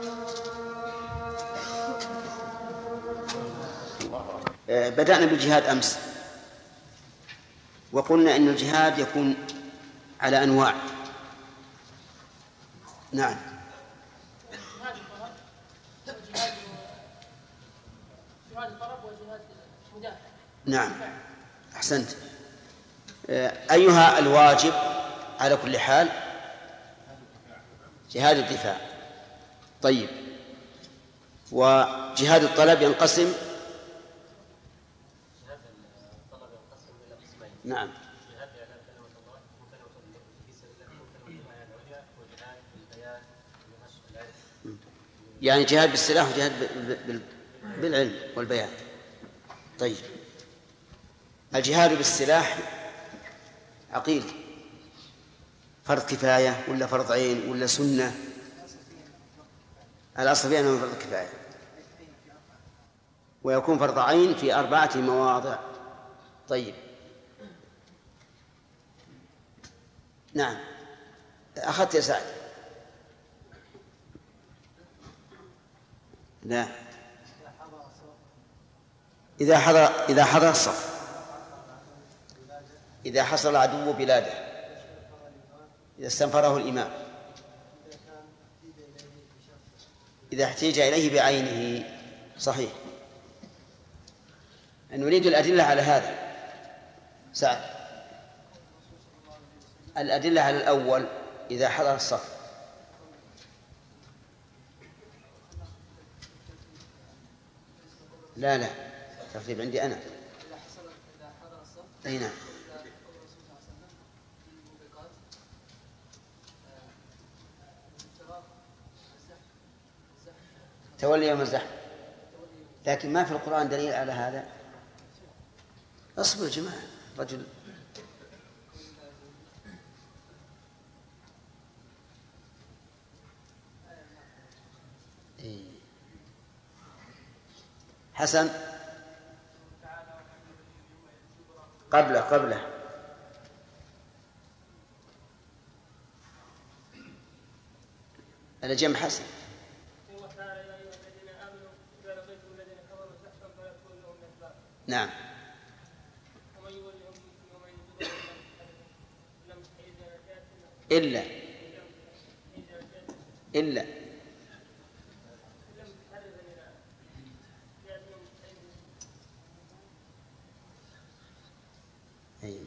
بدأنا بالجهاد أمس وقلنا إن الجهاد يكون على أنواع. نعم. جهاد الطلب وجهاد المدافع. نعم أحسنت. أيها الواجب على كل حال؟ جهاد الدفاع. طيب، وجهاد الطلب ينقسم؟ جهاد الطلب ينقسم إلى قسمين. نعم. جهاد إعلان كلمة الله وكلمة في سبيل الله وكلمة الآية العليا وجهاد بالبيان ونشر العلم. يعني جهاد بالسلاح وجهاد بالعلم والبيان. طيب، الجهاد بالسلاح عقيل، فرض كفاية ولا فرض عين ولا سنة؟ الأصل فيه أنه فرض كفاية، ويكون فرض عين في أربعة مواضع. طيب، نعم أخذت يا سعد؟ لا، إذا حضر إذا حضر الصف، إذا حصل العدو بلاده، إذا استنفره الإمام، إذا احتيج إليه بعينه. صحيح. نريد الأدلة على هذا. سعد، الأدلة على الأول إذا حضر الصف. لا لا ترتيب عندي أنا. أي نعم. تولي يوم الزحف، لكن ما في القرآن دليل على هذا. اصبر يا جماعة، رجل إيه. حسن قبله قبله أنا جمع حسن. نعم. إلا إلا أي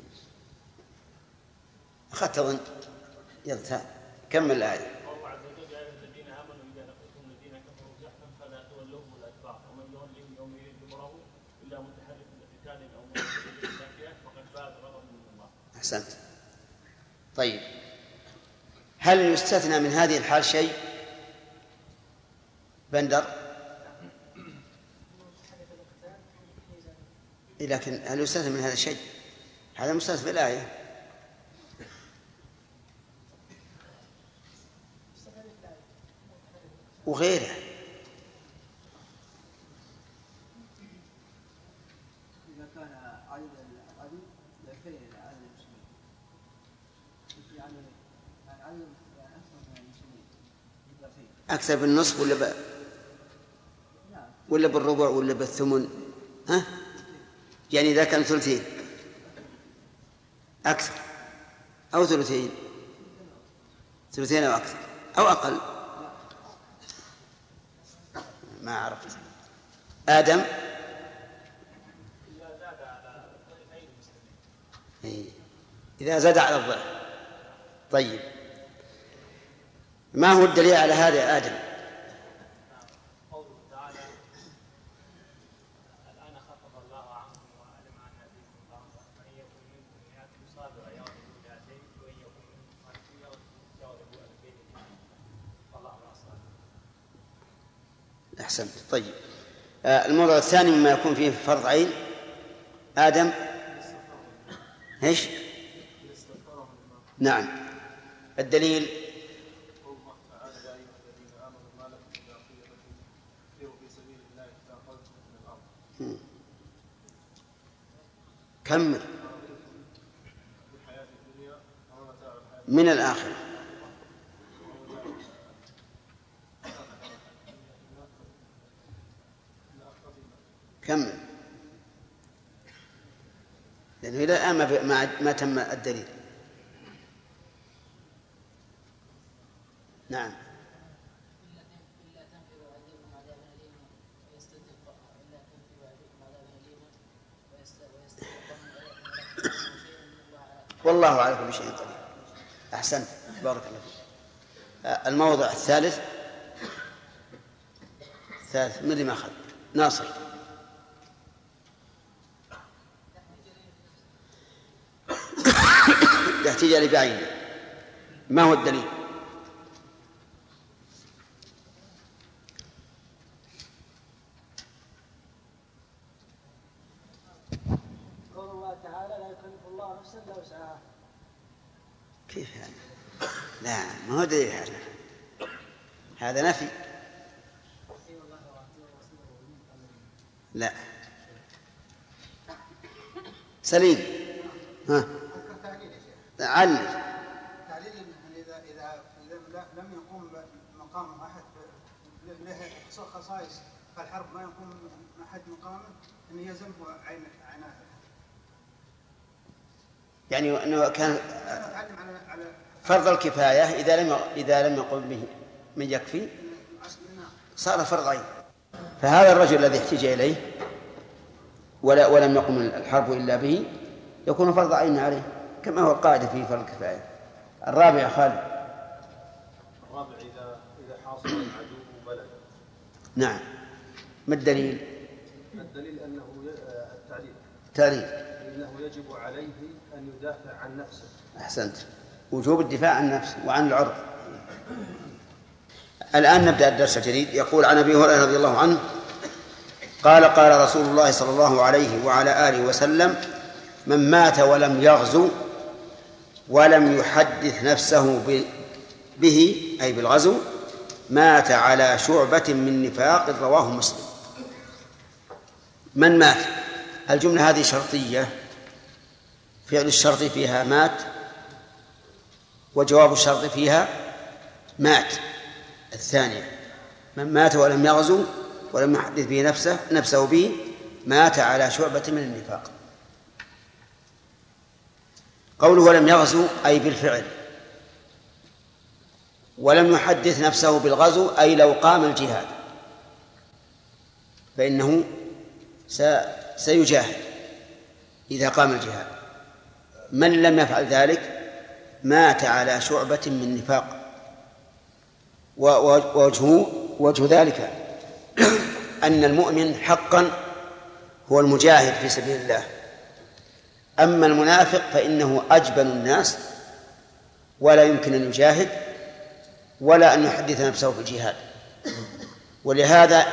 أخذت أظن. يلا كمل الآية. الله عز وجل قال الذين آمنوا إذا لقيتم الذين كفروا زحفا فلا تولوهم الأدبار ومن يولهم يومئذ دبره إلا متحرف لقتال أو متحرف للسافية فقد فاز غضبا من الله. أحسنت. طيب، هل يستثنى من هذه الحال شيء؟ بندر. لكن هل يستثنى من هذا الشيء؟ هذا مستثنى بالآية. وغيره. إذا كان عدد العدو ضعفين عدد المسلمين، يعني عدد أكثر من المسلمين ضعفين. أكثر بالنصف ولا ب... ولا بالربع ولا بالثمن؟ ها؟ يعني إذا كان ثلثين أكثر أو ثلثين ثلثين أو أكثر أو أقل، ما عرفت. آدم إذا زاد على الضعف. طيب، ما هو الدليل على هذا يا آدم؟ قوله تعالى الآن خفف الله عنكم وعلم أن فيكم ضعفا فإن يكن منكم مئة صابرة يغلبوا مئتين وإن يكن منكم ألف يغلبوا ألفين والله مع الصابرين. أحسنت. طيب، آه الموضوع الثاني مما يكون فيه فرض عين. آدم إيش؟ نعم. الدليل كمل من الآخرة. كمل، لأنه إلى الآن ما, ما تم الدليل. نعم. والله على كل شيء قدير. أحسنت، بارك الله فيك. الموضع الثالث الثالث من اللي ما أخذ؟ ناصر. الاحتجاج بعينه، ما هو الدليل؟ قول الله تعالى لا يكلف الله نفسا الا وسعها. كيف هذا؟ لا، ما هو دليل هذا، هذا نفي. لا. سليم. ها. علل. تعليل إذا إذا إذا لم يقوم مقام أحد له خصائص فالحرب ما يقوم أحد مقامه أن يلزمه عين عناء. يعني أنه كان فرض الكفاية إذا لم إذا لم يقوم به من يكفي صار فرض عين. فهذا الرجل الذي احتج إليه ولا ولم يقم الحرب إلا به يكون فرض عين عليه، كما هو القاعدة في فرض الكفاية. الرابع خالد. الرابع إذا إذا حاصر العدو بلد. نعم. ما الدليل؟ الدليل أنه التعليل. تعليل. إنه يجب عليه أن يدافع عن نفسه. أحسنت. وجوب الدفاع عن النفس وعن العرض. الآن نبدأ الدرس الجديد. يقول عن أبي هريرة رضي الله عنه قال قال رسول الله صلى الله عليه وعلى آله وسلم: من مات ولم يغزو ولم يحدث نفسه به أي بالغزو مات على شعبة من نفاق. رواه مسلم. من مات، الجملة هذه شرطية، فعل الشرط فيها مات، وجواب الشرط فيها مات الثانية. من مات ولم يغزو ولم يحدث به نفسه نفسه به مات على شعبة من النفاق. قوله ولم يغزو أي بالفعل، ولم يحدث نفسه بالغزو أي لو قام الجهاد فإنه سيجاهد إذا قام الجهاد. من لم يفعل ذلك مات على شعبة من نفاق. ووجهه وجه ذلك أن المؤمن حقا هو المجاهد في سبيل الله، أما المنافق فإنه أجبن الناس ولا يمكن أن يجاهد ولا أن يحدث نفسه في الجهاد. ولهذا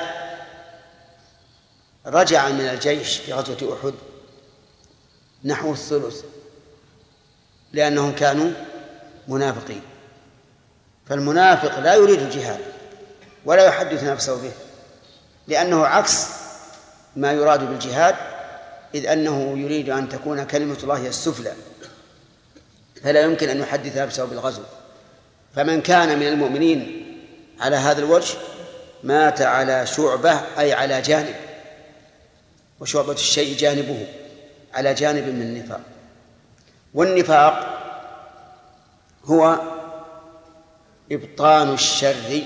رجع من الجيش في غزوة أحد نحو الثلث لأنهم كانوا منافقين. فالمنافق لا يريد الجهاد ولا يحدث نفسه به لأنه عكس ما يراد بالجهاد، إذ أنه يريد أن تكون كلمة الله هي السفلى، فلا يمكن أن يحدث نفسه بالغزو. فمن كان من المؤمنين على هذا الوجه مات على شعبة أي على جانب، وشعبة الشيء جانبه، على جانب من النفاق. والنفاق هو إبطان الشر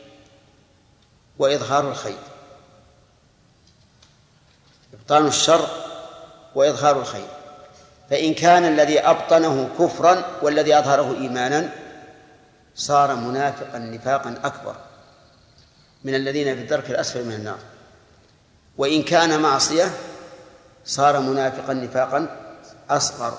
وإظهار الخير. إبطان الشر وإظهار الخير، فإن كان الذي أبطنه كفرا والذي أظهره إيمانا صار منافقا نفاقا أكبر من الذين في الدرك الأسفل من النار، وإن كان معصية صار منافقا نفاقا أصغر.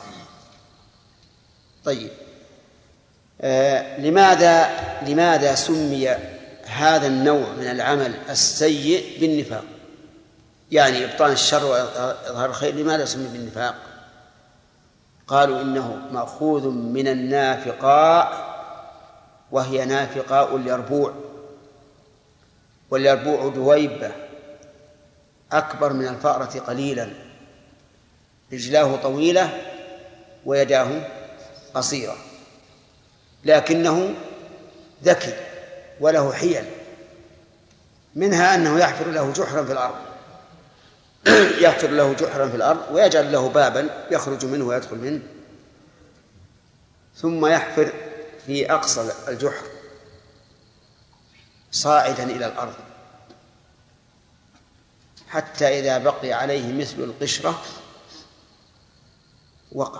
طيب، آه لماذا لماذا سمي هذا النوع من العمل السيء بالنفاق؟ يعني إبطان الشر وإظهار الخير لماذا سمي بالنفاق؟ قالوا إنه مأخوذ من النافقاء، وهي نافقاء اليربوع، واليربوع دويبة أكبر من الفأرة قليلا، رجلاه طويلة ويداه قصيرة، لكنه ذكي وله حيل، منها أنه يحفر له جحرا في الأرض يحفر له جحرا في الأرض ويجعل له بابا يخرج منه ويدخل منه، ثم يحفر في أقصى الجحر صاعدا إلى الأرض حتى إذا بقي عليه مثل القشرة وقف،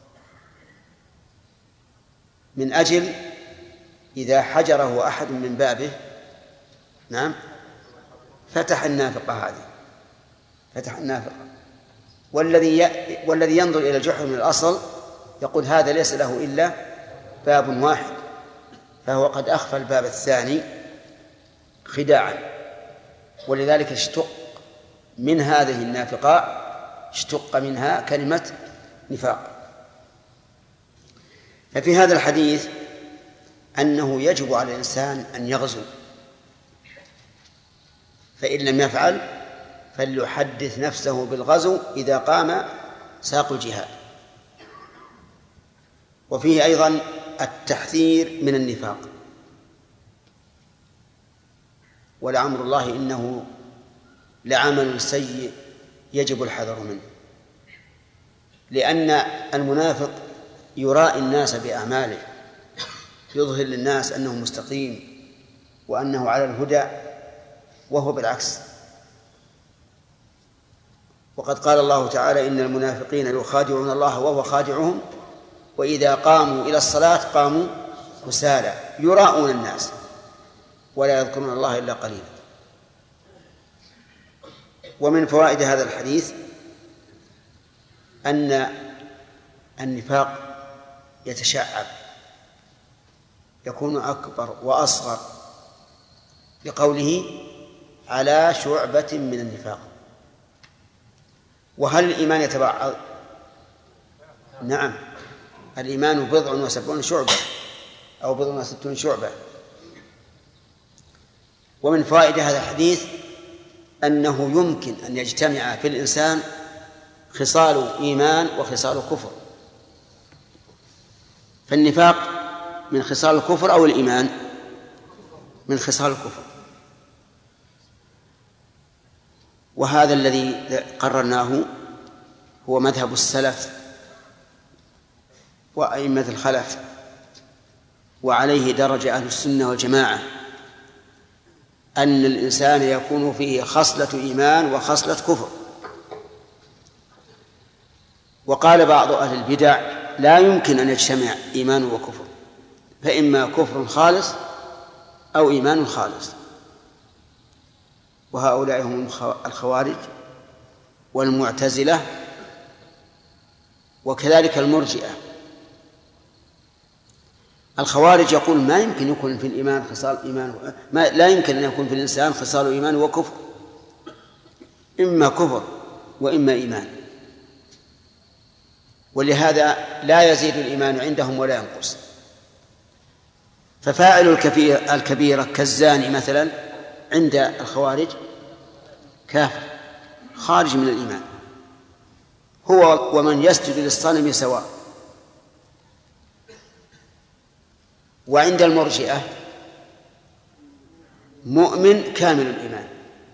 من أجل إذا حجره أحد من بابه نعم فتح النافقة هذه فتح النافقة. والذي ي... والذي ينظر إلى الجحر من الأصل يقول هذا ليس له إلا باب واحد، فهو قد أخفى الباب الثاني خداعا، ولذلك اشتق من هذه النافقاء اشتق منها كلمة نفاق. ففي هذا الحديث أنه يجب على الإنسان أن يغزو، فإن لم يفعل فليحدث نفسه بالغزو إذا قام ساق الجهاد. وفيه أيضا التحذير من النفاق، ولعمر الله إنه لعمل سيء يجب الحذر منه، لأن المنافق يرائي الناس بأعماله، يظهر للناس أنه مستقيم وأنه على الهدى وهو بالعكس. وقد قال الله تعالى إن المنافقين يخادعون الله وهو خادعهم وإذا قاموا إلى الصلاة قاموا كسالى يراءون الناس ولا يذكرون الله إلا قليلا. ومن فوائد هذا الحديث أن النفاق يتشعب، يكون أكبر وأصغر، لقوله على شعبة من النفاق. وهل الإيمان يتبعض؟ نعم، الإيمان بضع وسبعون شعبة أو بضع وستون شعبة. ومن فوائد هذا الحديث أنه يمكن أن يجتمع في الإنسان خصال إيمان وخصال كفر، فالنفاق من خصال الكفر أو الإيمان من خصال الكفر. وهذا الذي قررناه هو مذهب السلف وأئمة الخلف، وعليه درج أهل السنة والجماعة، أن الإنسان يكون فيه خصلة إيمان وخصلة كفر. وقال بعض أهل البدع لا يمكن أن يجتمع إيمان وكفر، فإما كفر خالص أو إيمان خالص، وهؤلاء هم الخوارج والمعتزلة وكذلك المرجئة. الخوارج يقول ما يمكن يكون في الإيمان خصال إيمان، ما لا يمكن أن يكون في الإنسان خصال إيمان وكفر، إما كفر وإما إيمان، ولهذا لا يزيد الإيمان عندهم ولا ينقص. ففاعل الكبير الكبيرة كالزاني مثلا عند الخوارج كافر خارج من الإيمان، هو ومن يسجد للصنم سواء. وعند المرجئة مؤمن كامل الإيمان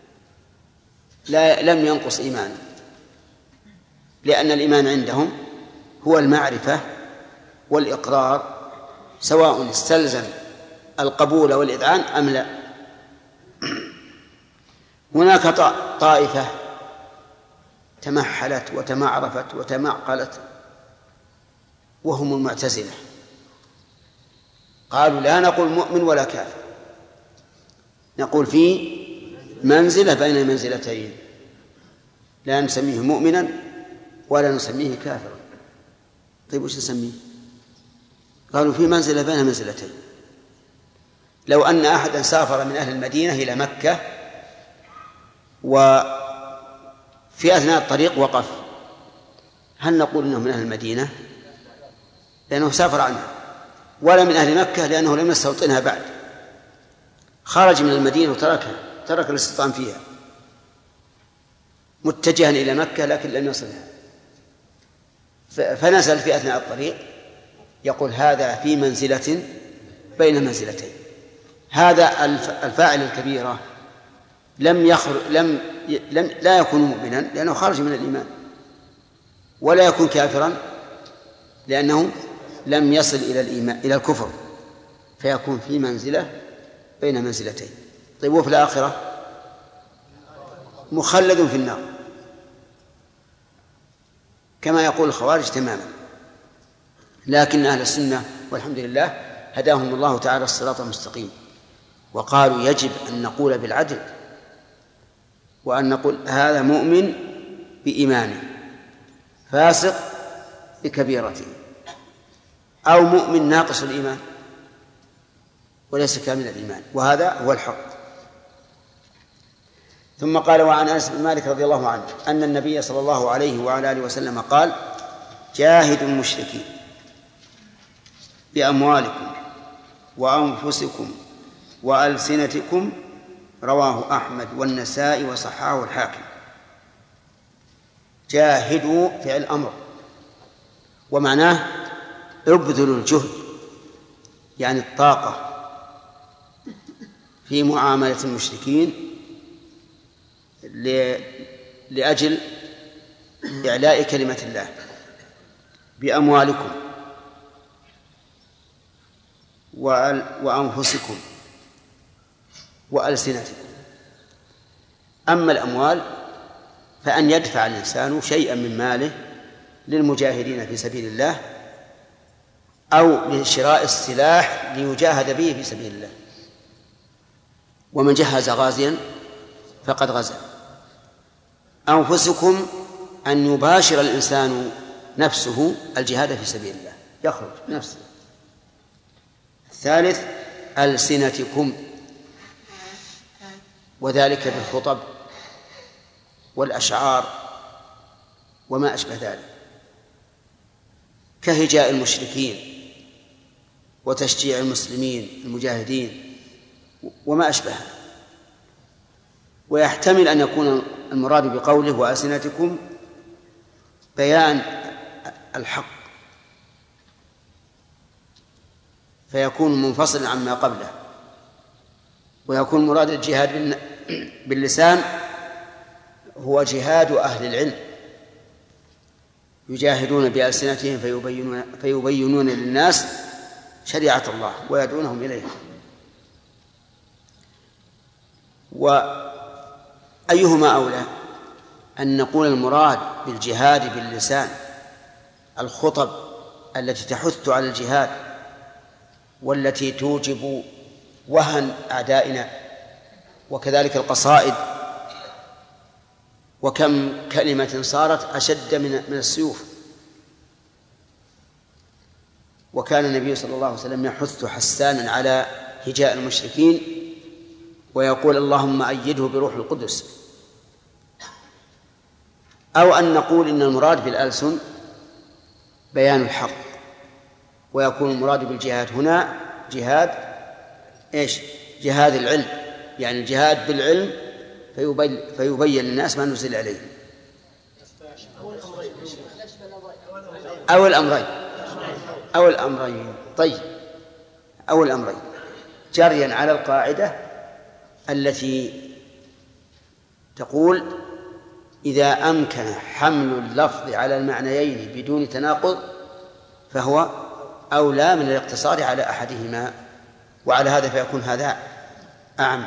لا لم ينقص إيمانه، لأن الإيمان عندهم هو المعرفة والإقرار، سواء استلزم القبول والإذعان أم لا. هناك طائفة تمحلت وتمعرفت وتمعقلت وهم المعتزلة، قالوا لا نقول مؤمن ولا كافر، نقول في منزلة بين المنزلتين، لا نسميه مؤمنا ولا نسميه كافرا. طيب وش نسميه؟ قالوا في منزلة بين المنزلتين. لو أن أحدا سافر من أهل المدينة إلى مكة وفي أثناء الطريق وقف، هل نقول إنه من أهل المدينة لأنه سافر عنها، ولا من أهل مكة لأنه لم يستوطنها بعد، خرج من المدينة وتركها، ترك الاستيطان فيها متجها إلى مكة لكن لم يصلها، فنزل في أثناء الطريق، يقول هذا في منزلة بين منزلتين. هذا الفاعل الكبيرة لم يخرج لم لم لا يكون مؤمنا لأنه خرج من الإيمان، ولا يكون كافرا لأنه لم يصل إلى الإيمان إلى الكفر، فيكون في منزلة بين منزلتين. طيب وفي الآخرة مخلد في النار كما يقول الخوارج تماما. لكن أهل السنة والحمد لله هداهم الله تعالى الصراط المستقيم، وقالوا يجب أن نقول بالعدل، وأن نقول هذا مؤمن بإيمانه، فاسق بكبيرته، أو مؤمن ناقص الإيمان وليس كامل الإيمان، وهذا هو الحق. ثم قال وعن أنس بن مالك رضي الله عنه أن النبي صلى الله عليه وعلى آله وسلم قال جاهدوا المشركين بأموالكم وأنفسكم وألسنتكم، رواه أحمد والنسائي وصححه الحاكم. جاهدوا فعل أمر، ومعناه ابذلوا الجهد، يعني الطاقة في معاملة المشركين لأجل إعلاء كلمة الله بأموالكم وأنفسكم وألسنتكم. أما الأموال فأن يدفع الإنسان شيئا من ماله للمجاهدين في سبيل الله، أو لشراء السلاح ليجاهد به في سبيل الله. ومن جهز غازيا فقد غزا. أنفسكم أن يباشر الإنسان نفسه الجهاد في سبيل الله، يخرج نفسه. الثالث ألسنتكم، وذلك بالخطب والأشعار وما أشبه ذلك، كهجاء المشركين وتشجيع المسلمين المجاهدين وما أشبه. ويحتمل أن يكون المراد بقوله وألسنتكم بيان الحق، فيكون منفصلا عما قبله، ويكون مراد الجهاد باللسان هو جهاد أهل العلم، يجاهدون بألسنتهم فيبينون, فيبينون للناس شريعة الله ويدعونهم إليها. وأيهما أولى؟ أن نقول المراد بالجهاد باللسان الخطب التي تحث على الجهاد والتي توجب وهن أعدائنا، وكذلك القصائد، وكم كلمة صارت أشد من من السيوف. وكان النبي صلى الله عليه وسلم يحث حسانا على هجاء المشركين ويقول اللهم أيده بروح القدس. أو أن نقول إن المراد بالألسن بيان الحق، ويكون المراد بالجهاد هنا جهاد إيش؟ جهاد العلم، يعني الجهاد بالعلم فيبين, فيبين للناس ما نزل عليه. أو الأمرين أو الأمرين طيب أو الأمرين جريا على القاعدة التي تقول إذا أمكن حمل اللفظ على المعنيين بدون تناقض فهو أولى من الاقتصار على أحدهما، وعلى هذا فيكون هذا أعم.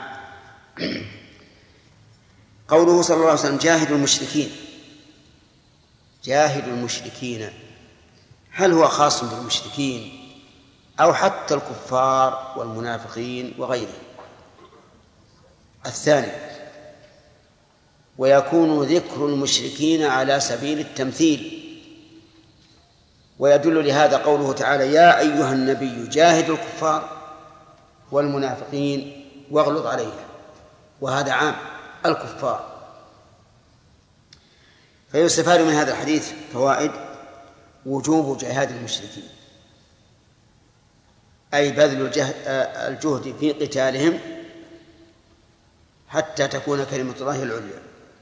قوله صلى الله عليه وسلم جاهدوا المشركين، جاهدوا المشركين، هل هو خاص بالمشركين أو حتى الكفار والمنافقين وغيرهم؟ الثاني، ويكون ذكر المشركين على سبيل التمثيل، ويدل لهذا قوله تعالى يا أيها النبي جاهد الكفار والمنافقين واغلظ عليهم، وهذا عام الكفار. فيستفاد من هذا الحديث فوائد: وجوب جهاد المشركين، أي بذل الجهد في قتالهم حتى تكون كلمة الله العليا.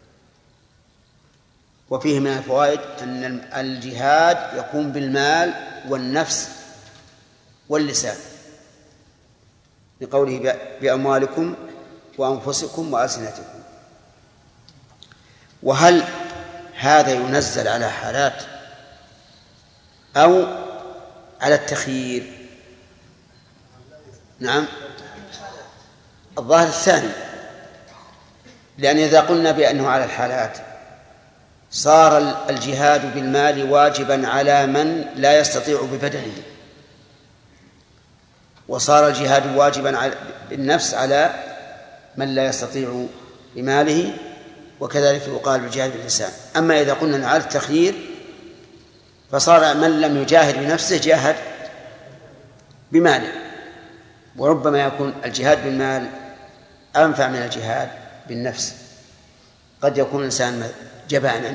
وفيه من الفوائد أن الجهاد يكون بالمال والنفس واللسان، لقوله بأموالكم وأنفسكم وألسنتكم. وهل هذا ينزل على حالات أو على التخيير؟ نعم، الظاهر الثاني، لأن إذا قلنا بأنه على الحالات صار الجهاد بالمال واجبا على من لا يستطيع ببدنه، وصار الجهاد واجبا بالنفس على من لا يستطيع بماله، وكذلك يقال بالجهاد باللسان. أما إذا قلنا على التخيير فصار من لم يجاهد بنفسه جاهد بماله، وربما يكون الجهاد بالمال أنفع من الجهاد بالنفس. قد يكون الإنسان جبانا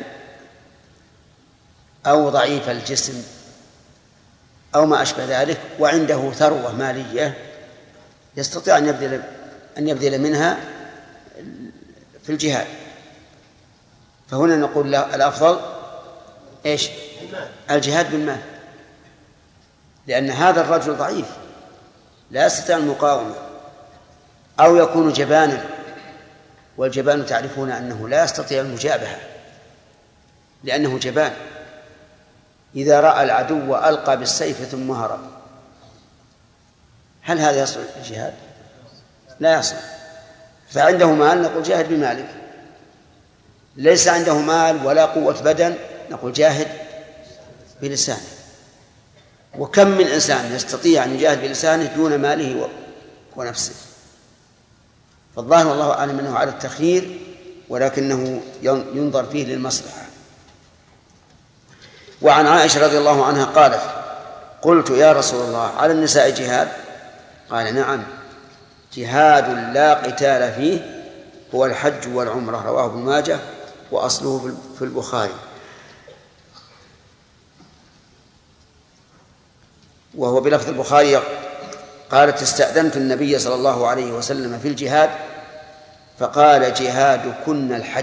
أو ضعيف الجسم أو ما أشبه ذلك، وعنده ثروة مالية يستطيع أن يبذل أن يبذل منها في الجهاد، فهنا نقول له الأفضل إيش؟ الجهاد بالمال، لأن هذا الرجل ضعيف لا يستطيع المقاومة، أو يكون جبانا، والجبان تعرفون أنه لا يستطيع المجابهة لأنه جبان، إذا رأى العدو ألقى بالسيف ثم هرب. هل هذا يصل الجهاد؟ لا يصل. فعنده مال نقول جاهد بمالك، ليس عنده مال ولا قوة بدن نقول جاهد بلسانه. وكم من إنسان يستطيع أن يجاهد بلسانه دون ماله ونفسه. فالظاهر والله أعلم أنه على التخيير، ولكنه ينظر فيه للمصلحة. وعن عائشة رضي الله عنها قالت: قلت يا رسول الله على النساء جهاد؟ قال: نعم، جهاد لا قتال فيه هو الحج والعمرة. رواه ابن ماجه وأصله في البخاري. وهو بلفظ البخاري: قالت: استأذنت النبي صلى الله عليه وسلم في الجهاد فقال: جهادكن الحج.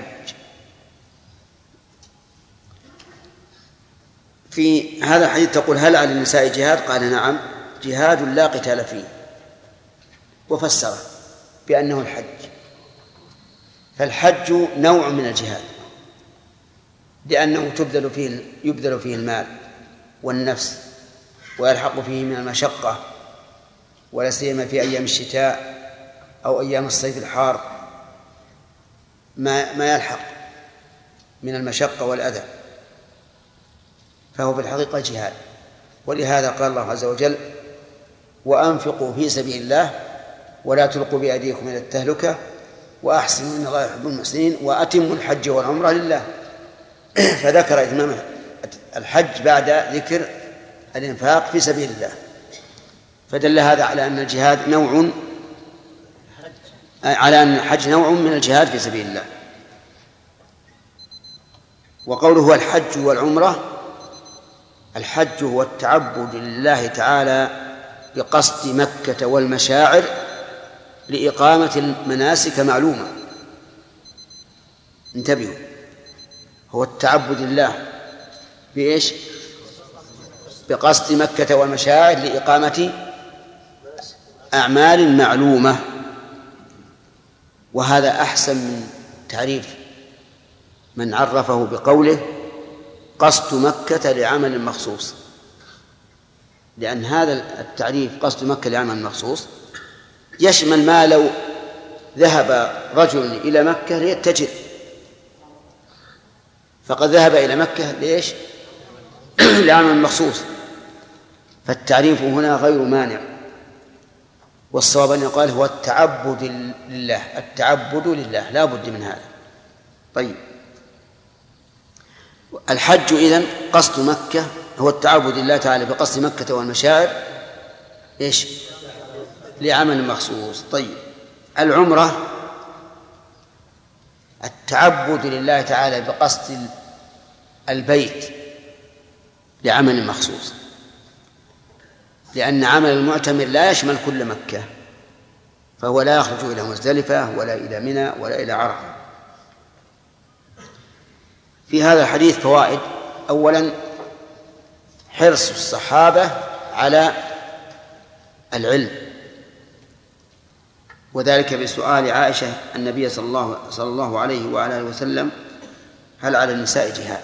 في هذا الحديث تقول: هل على النساء جهاد؟ قال: نعم، جهاد لا قتال فيه، وفسره بأنه الحج. فالحج نوع من الجهاد، لأنه تبذل فيه يبذل فيه المال والنفس، ويلحق فيه من المشقة، ولا سيما في أيام الشتاء أو أيام الصيف الحار ما ما يلحق من المشقة والأذى، فهو في الحقيقة جهاد. ولهذا قال الله عز وجل: وأنفقوا في سبيل الله ولا تلقوا بأيديكم إلى التهلكة وأحسنوا إن الله يحب المحسنين وأتموا الحج والعمرة لله. فذكر إتمام الحج بعد ذكر الإنفاق في سبيل الله، فدل هذا على أن الجهاد نوع على أن الحج نوع من الجهاد في سبيل الله. وقوله هو الحج والعمرة: الحج هو التعبد لله تعالى بقصد مكة والمشاعر لإقامة المناسك معلومة. انتبهوا، هو التعبد لله بإيش؟ بقصد مكة والمشاعر لإقامة أعمال معلومة. وهذا أحسن من تعريف من عرفه بقوله قصد مكة لعمل مخصوص، لأن هذا التعريف قصد مكة لعمل مخصوص يشمل ما لو ذهب رجل إلى مكة ليتجر، فقد ذهب إلى مكة ليش؟ لعمل مخصوص، فالتعريف هنا غير مانع. والصواب أن يقال هو التعبد لله، التعبد لله لا بد من هذا. طيب، الحج إذن قصد مكة هو التعبد لله تعالى بقصد مكة والمشاعر إيش؟ لعمل مخصوص. طيب، العمرة التعبد لله تعالى بقصد البيت لعمل مخصوص، لأن عمل المعتمر لا يشمل كل مكة، فهو لا يخرج إلى مزدلفة ولا إلى منى ولا إلى عرفة. في هذا الحديث فوائد: أولا، حرص الصحابة على العلم، وذلك بسؤال عائشة النبي صلى الله, صلى الله عليه وعلى آله وسلم: هل على النساء جهاد؟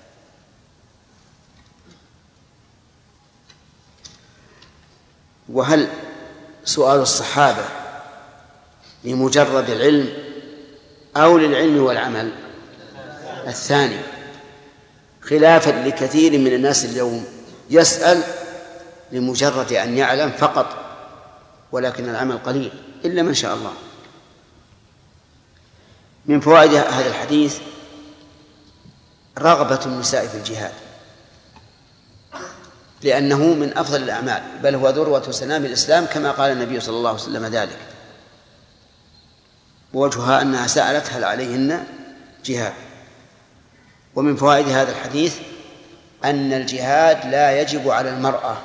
وهل سؤال الصحابة لمجرد العلم أو للعلم والعمل؟ الثاني، خلافا لكثير من الناس اليوم يسأل لمجرد أن يعلم فقط، ولكن العمل قليل إلا من شاء الله. من فوائد هذا الحديث رغبة النساء في الجهاد، لأنه من أفضل الأعمال، بل هو ذروة سنام الإسلام كما قال النبي صلى الله عليه وسلم ذلك. ووجهها أنها سألت هل عليهن جهاد. ومن فوائد هذا الحديث أن الجهاد لا يجب على المرأة،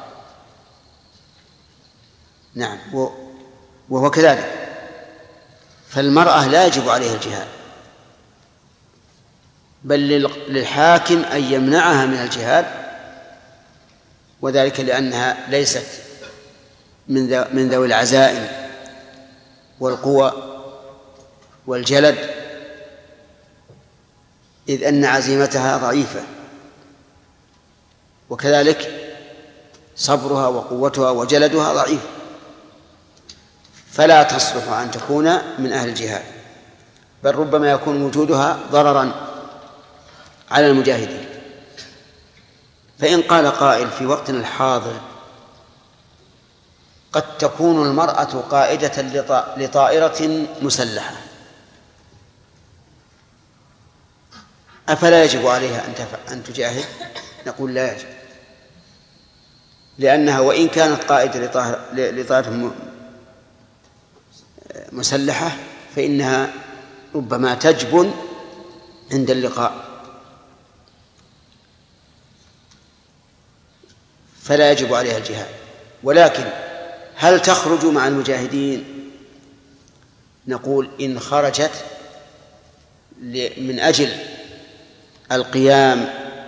نعم، وهو كذلك، فالمرأة لا يجب عليها الجهاد، بل للحاكم أن يمنعها من الجهاد، وذلك لأنها ليست من ذوي العزائم والقوى والجلد، إذ أن عزيمتها ضعيفة، وكذلك صبرها وقوتها وجلدها ضعيف، فلا تصلح أن تكون من أهل الجهاد، بل ربما يكون وجودها ضررا على المجاهدين. فإن قال قائل في وقتنا الحاضر قد تكون المرأة قائدة لطائرة مسلحة، أفلا يجب عليها أن تجاهد؟ نقول لا يجب، لأنها وإن كانت قائدة لطائرة مسلحة فإنها ربما تجبن عند اللقاء، فلا يجب عليها الجهاد. ولكن هل تخرج مع المجاهدين؟ نقول إن خرجت من أجل القيام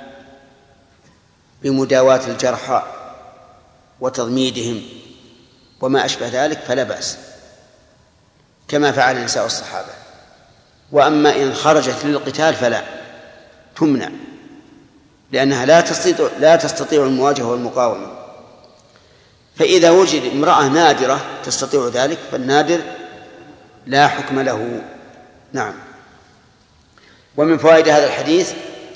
بمداواة الجرحى وتضميدهم وما أشبه ذلك فلا بأس، كما فعل نساء الصحابة. وأما إن خرجت للقتال فلا، تمنع، لأنها لا تستطيع لا تستطيع المواجهة والمقاومة. فإذا وجد امرأة نادرة تستطيع ذلك فالنادر لا حكم له. نعم. ومن فوائد هذا الحديث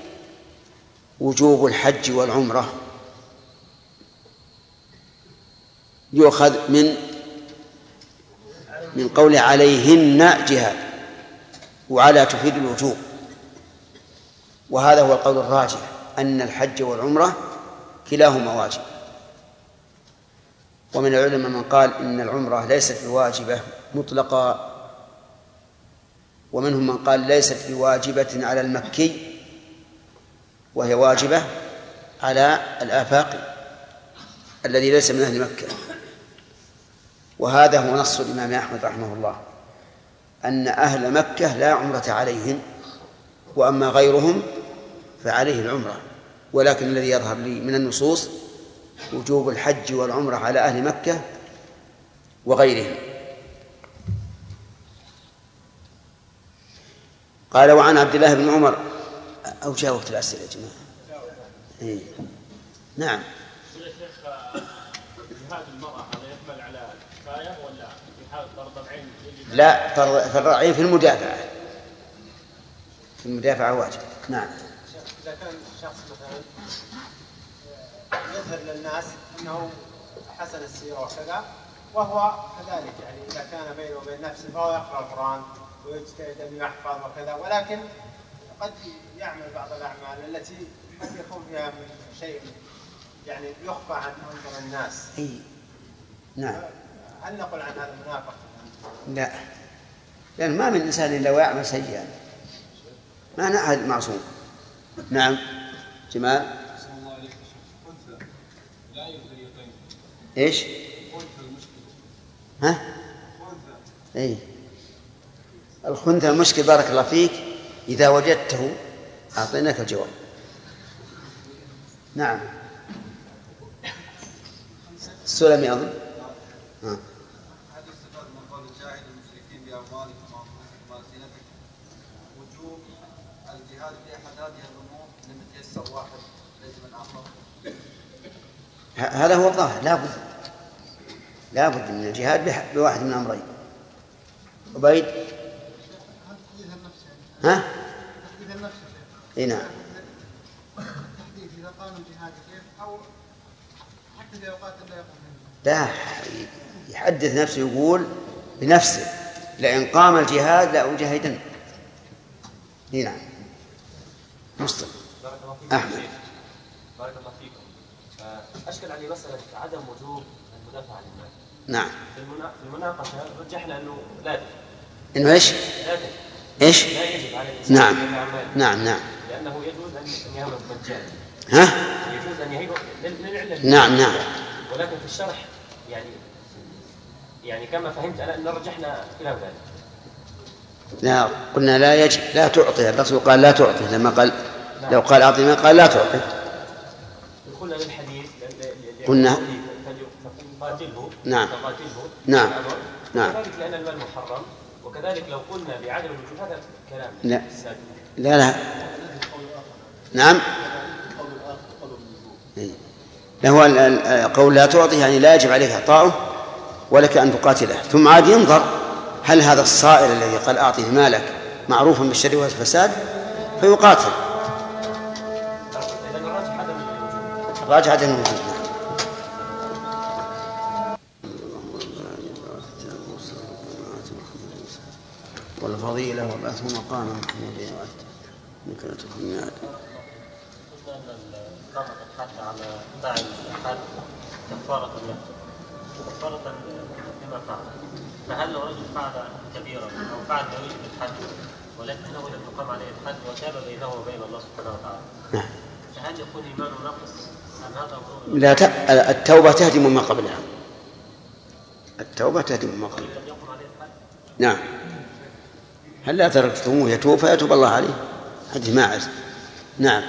وجوب الحج والعمرة، يؤخذ من من قول عليهن جهاد، وعلى تفيد الوجوب، وهذا هو القول الراجح أن الحج والعمرة كلاهما واجب. ومن العلماء من قال إن العمرة ليست بواجبة مطلقا، ومنهم من قال ليست بواجبة على المكي وهي واجبة على الآفاقي الذي ليس من أهل مكة. وهذا هو نص الإمام أحمد رحمه الله، أن أهل مكة لا عمرة عليهم، وأما غيرهم فعليه العمرة. ولكن الذي يظهر لي من النصوص وجوب الحج والعمرة على أهل مكة وغيرهم. قال وعن عبد الله بن عمر، أو جاء وقت الأسئلة يا جماعة. إيه. نعم. جهاد المرأة هذا يقبل على الكفاية ولا في حال فرض العين؟ لا، فرض العين في المدافعة، في المدافعة واجب. نعم. إذا كان شخص مثلا يظهر للناس أنه حسن السيرة وكذا، وهو كذلك يعني إذا كان بينه وبين نفسه فهو يقرأ القرآن ويجتهد أن يحفظ وكذا، ولكن قد يعمل بعض الأعمال التي قد يكون فيها شيء يعني يخفى عن أنظر الناس. إيه. نعم. هل نقول عن هذا منافق؟ لا، لأن ما من إنسان إلا ويعمل سيئا، ما نأحد معصوم. نعم. جمال. إيش؟ ها؟ إيه. الخنثى المشكل بارك الله فيك، إذا وجدته أعطيناك الجواب. نعم. السلمي أظن. ها. هل يستفاد من قول الجاهد المشركين بأموالكم وألسنتكم وجوب الجهاد في أحد هذه الأمور لم يتيسر واحد لازم الآخر؟ هذا هو الظاهر، لا بد لا بد من الجهاد بواحد من الأمرين. عبيد. ها؟ إيه نعم. إذا قام الجهاد كيف أو حتى إذا قاتل لا يقوم. لا، يحدث نفسه يقول بنفسه لئن قام الجهاد لأجاهدن. إيه نعم. مسلم. أحمد. بارك الله فيكم. أشكل علي مسألة عدم وجوب المدافع عن المال. نعم. في المناقشة رجحنا أنه لا يجب. إنه إيش؟ لا يجب. إيش؟ لا يجب على الإنسان نعم. أن يدافع عن ماله. نعم نعم. لأنه يجوز أن يهرب مجانا. ها؟ يجوز أن يهرب للعلة. نعم نعم. ولكن في الشرح يعني يعني كما فهمت أنا أن رجحنا خلاف ذلك. لا، قلنا لا يجب، لا تعطي. الرسول قال لا تعطي لما قال نعم. لو قال أعطي ما قال لا تعطي. قلنا للحديث قلنا فقاتله. نعم. فقاتله. نعم. نعم. وكذلك لأن المال محرم، وكذلك لو قلنا بعدم الوجوب هذا كلام. لا لا لا. نعم. هو قول لا تعطي يعني لا يجب عليك إعطاؤه ولك أن تقاتله. ثم عاد ينظر هل هذا الصائل الذي قال أعطي مالك معروف بالشر والفساد فيقاتل. راجع عدم الوجوب. الفضيلة وبعثه مقاما محمودا إنك لا تخلف الميعاد. قلنا أن القامة الحد على فاعل الحد كفارة له كفارة لما فعل، فهل لو رجل فعل كبيرا أو فعل ما يوجب الحد ولكنه لم يقام عليه الحد وتاب بينه وبين الله سبحانه وتعالى، نعم، فهل يكون إيمانه ناقص أم هذا أمر؟ لا ت... التوبة تهدم ما قبلها، التوبة تهدم ما قبلها. لم يقم عليه الحد؟ نعم، هل لا تركتموه يتوب فيتوب الله عليه؟ هذه ما عز. نعم.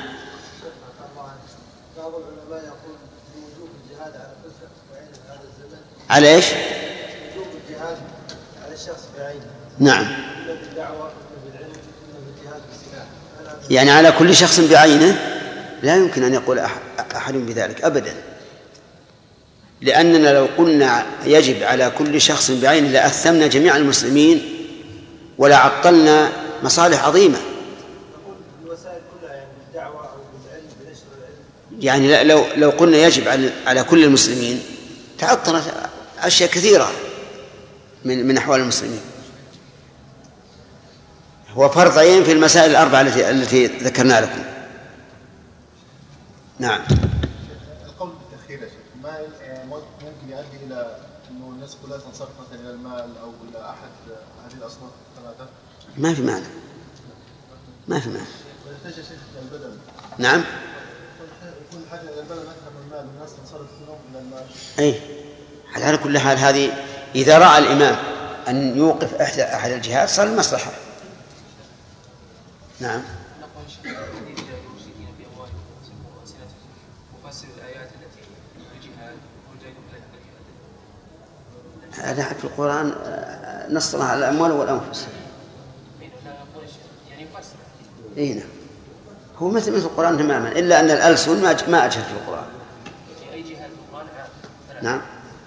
بعض العلماء يقول بوجوب الجهاد على كل شخص بعينه في هذا الزمن. على ايش؟ وجوب الجهاد على الشخص بعينه. نعم. إما بالدعوة إما بالعلم إما بالجهاد بالسلاح. يعني على كل شخص بعينه لا يمكن أن يقول أحد بذلك أبدا، لأننا لو قلنا يجب على كل شخص بعينه لأثمنا جميع المسلمين ولا عطلنا مصالح عظيمة. الوسائل كلها يعني بالدعوة أو بالعلم بنشر العلم. يعني لو لو قلنا يجب على كل المسلمين تعطلت أشياء كثيرة من من أحوال المسلمين. هو فرض عين في المسائل الأربعة التي التي ذكرنا لكم. نعم. القول بالتأخير يا شيخ ما ممكن يؤدي إلى إنه الناس كلها تنصرف مثلا إلى المال أو إلى أحد هذه الأصناف الثلاثة؟ ما في معنى. ما في معنى. ويحتاج شيخ البدن. نعم. يكون حاجة إلى البدن أكثر من المال والناس تنصرف منهم إلى المال. أي. على كل حال هذه إذا رأى الإمام أن يوقف أحد أحد الجهات صار المصلحة. نعم. هذا في القرآن نص على الأموال والأنفس. إيه نعم. هو مثل مثل القرآن تماما إلا أن الألسن ما ما أجهد في القرآن. نعم.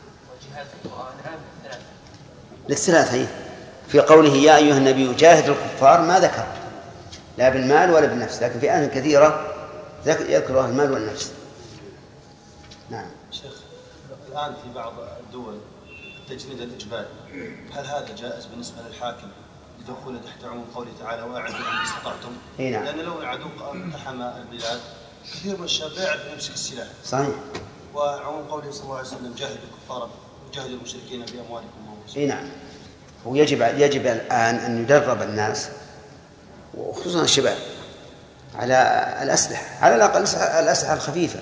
للثلاثة في قوله يا أيها النبي جاهد الكفار ما ذكر لا بالمال ولا بالنفس، لكن في آيات كثيرة يذكر المال والنفس. نعم. شيخ الآن في بعض الدول تجنيد الإجباري، هل هذا جائز بالنسبة للحاكم لدخول تحت عموم قوله تعالى واعدوا ما استطعتم؟ نعم. لأن لو العدو اقتحم البلاد كثير من الشباب يعرف يمسك السلاح. صحيح. وعموم قوله صلى الله عليه وسلم جاهدوا الكفار وجاهدوا المشركين بأموالكم وأنفسكم. اي نعم. هو يجب يجب الآن أن يدرب الناس وخصوصا الشباب على الأسلحة، على الأقل الأسلحة الخفيفة.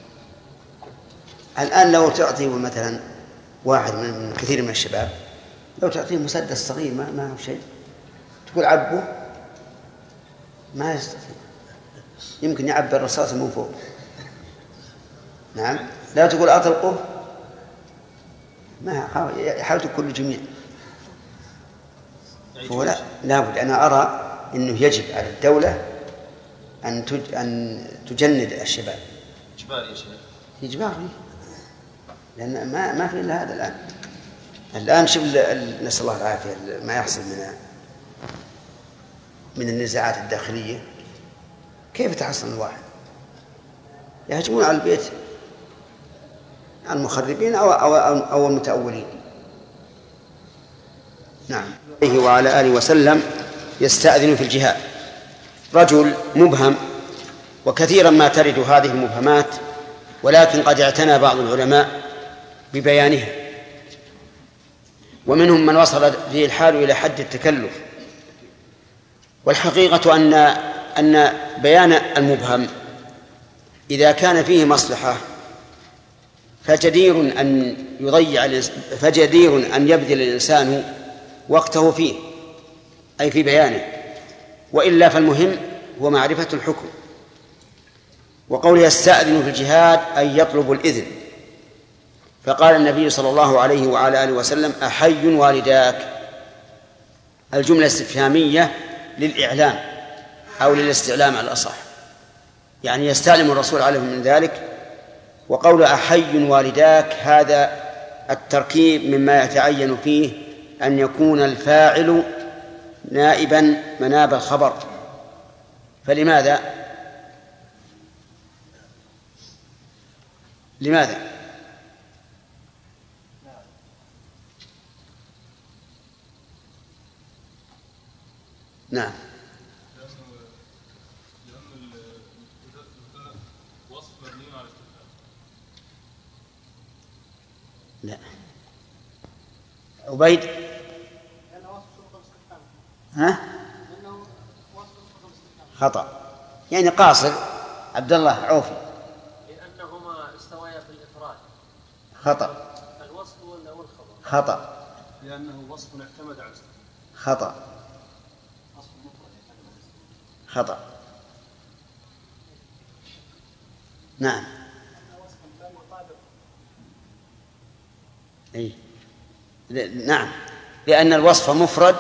الآن لو تعطي مثلا واحد من كثير من الشباب لو تعطيه مسدس صغير ما ما هو شيء تقول عبه ما يستطيع، يمكن يعبي الرصاص من فوق. نعم. لا تقول أطلقه ما يحاول كل جميع. فهو لا لابد. أنا أرى أنه يجب على الدولة أن تج... أن تجند الشباب. إجباري يا شيخ. إجباري لأن ما ما في إلا هذا الآن. الآن شوف نسأل الله العافية ما يحصل من من النزاعات الداخلية كيف تحصل الواحد يهجمون على البيت المخربين أو أو أو المتأولين. نعم. عليه وعلى آله وسلم يستأذن في الجهاد رجل مبهم، وكثيرا ما ترد هذه المبهمات، ولكن قد اعتنى بعض العلماء ببيانها، ومنهم من وصل به الحال إلى حد التكلف. والحقيقة أن أن بيان المبهم إذا كان فيه مصلحة فجدير أن يضيع فجدير أن يبذل الإنسان وقته فيه أي في بيانه، وإلا فالمهم هو معرفة الحكم. وقول يستأذن في الجهاد أي يطلب الإذن، فقال النبي صلى الله عليه وعلى آله وسلم أحي والداك، الجملة استفهامية للإعلام أو للاستعلام على الأصح، يعني يستعلم الرسول عليه من ذلك. وقول أحي والداك هذا التركيب مما يتعين فيه أن يكون الفاعل نائبا مناب الخبر. فلماذا لماذا نعم. لا. عبيد. ها؟ خطأ، يعني قاصر. عبد الله عوفي. لأنهما استويا في الإفراد. خطأ. الوصف ولا الخبر؟ خطأ. لأنه وصف اعتمد على الاستثناء. خطأ. خطأ. نعم. أي. نعم، لأن الوصف مفرد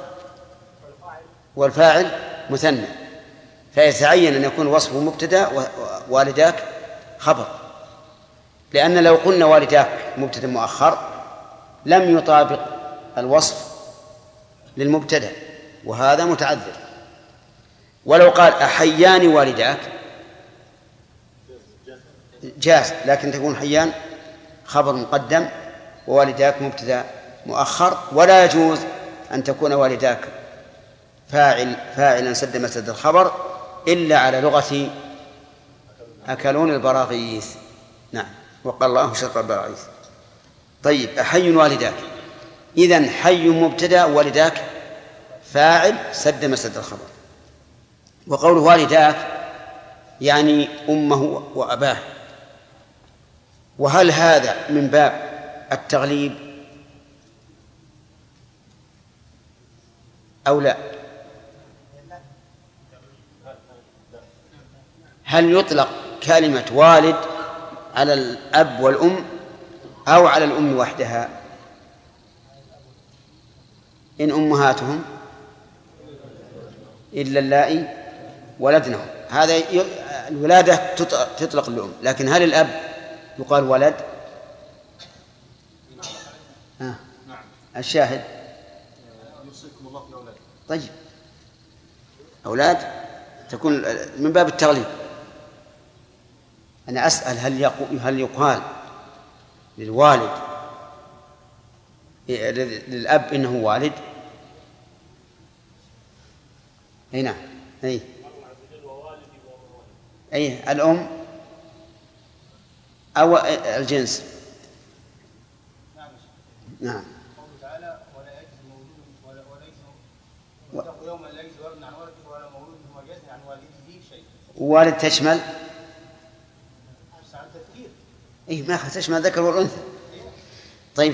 والفاعل مثنى، فيتعين أن يكون وصفه مبتدأ ووالداك خبر، لأن لو قلنا والداك مبتدأ مؤخر لم يطابق الوصف للمبتدأ، وهذا متعذر. ولو قال أحيان والداك جاز، لكن تكون حيان خبر مقدم ووالداك مبتدأ مؤخر، ولا يجوز أن تكون والداك فاعل فاعلا سد مسد الخبر إلا على لغة أكلون البراغيث. نعم، وقال الله شر البراغيث. طيب، أحي والداك، إذن حي مبتدأ والداك فاعل سد مسد الخبر. وقوله والداك يعني أمه وأباه. وهل هذا من باب التغليب أو لا؟ هل يطلق كلمة والد على الأب والأم أو على الأم وحدها؟ إن أمهاتهم إلا اللائي ولدنهم، هذا الولادة تطلق الأم، لكن هل الأب يقال ولد؟ آه. الشاهد يوصيكم الله في أولاد. طيب، أولاد تكون من باب التغليب. أنا أسأل هل يقول هل يقال للوالد للأب إنه والد؟ أي نعم. أي أي الأم أو الجنس. نعم. قوله تعالى ولا يجزي مولود ولا وليس واتقوا يوما لا يجزي والد عن ولده ولا مولود هو جازي عن والده شيء. والد تشمل عن تذكير. إيه، ما تشمل ذكر والأنثى. طيب،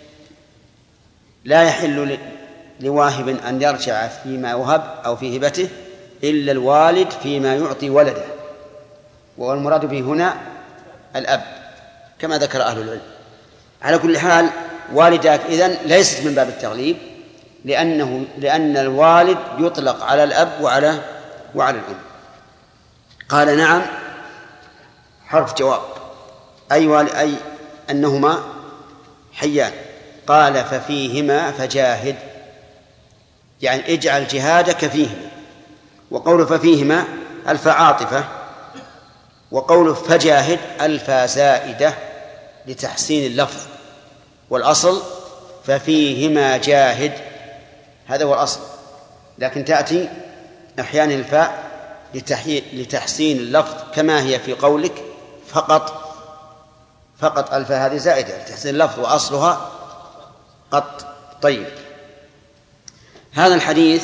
لا يحل لواهب أن يرجع فيما وهب أو في هبته إلا الوالد فيما يعطي ولده، والمراد به هنا الأب كما ذكر أهل العلم. على كل حال والداك إذن ليست من باب التغليب، لأنه لأن الوالد يطلق على الأب وعلى وعلى الأم. قال نعم حرف جواب، أي والد أي أنهما حيان. قال ففيهما فجاهد، يعني اجعل جهادك فيهما. وقول ففيهما الف عاطفة، وقول فجاهد الف زائدة لتحسين اللفظ، والأصل ففيهما جاهد، هذا هو الأصل، لكن تأتي أحيانا الفاء لتحسين اللفظ كما هي في قولك فقط. فقط الفاء هذه زائدة لتحسين اللفظ وأصلها قط. طيب، هذا الحديث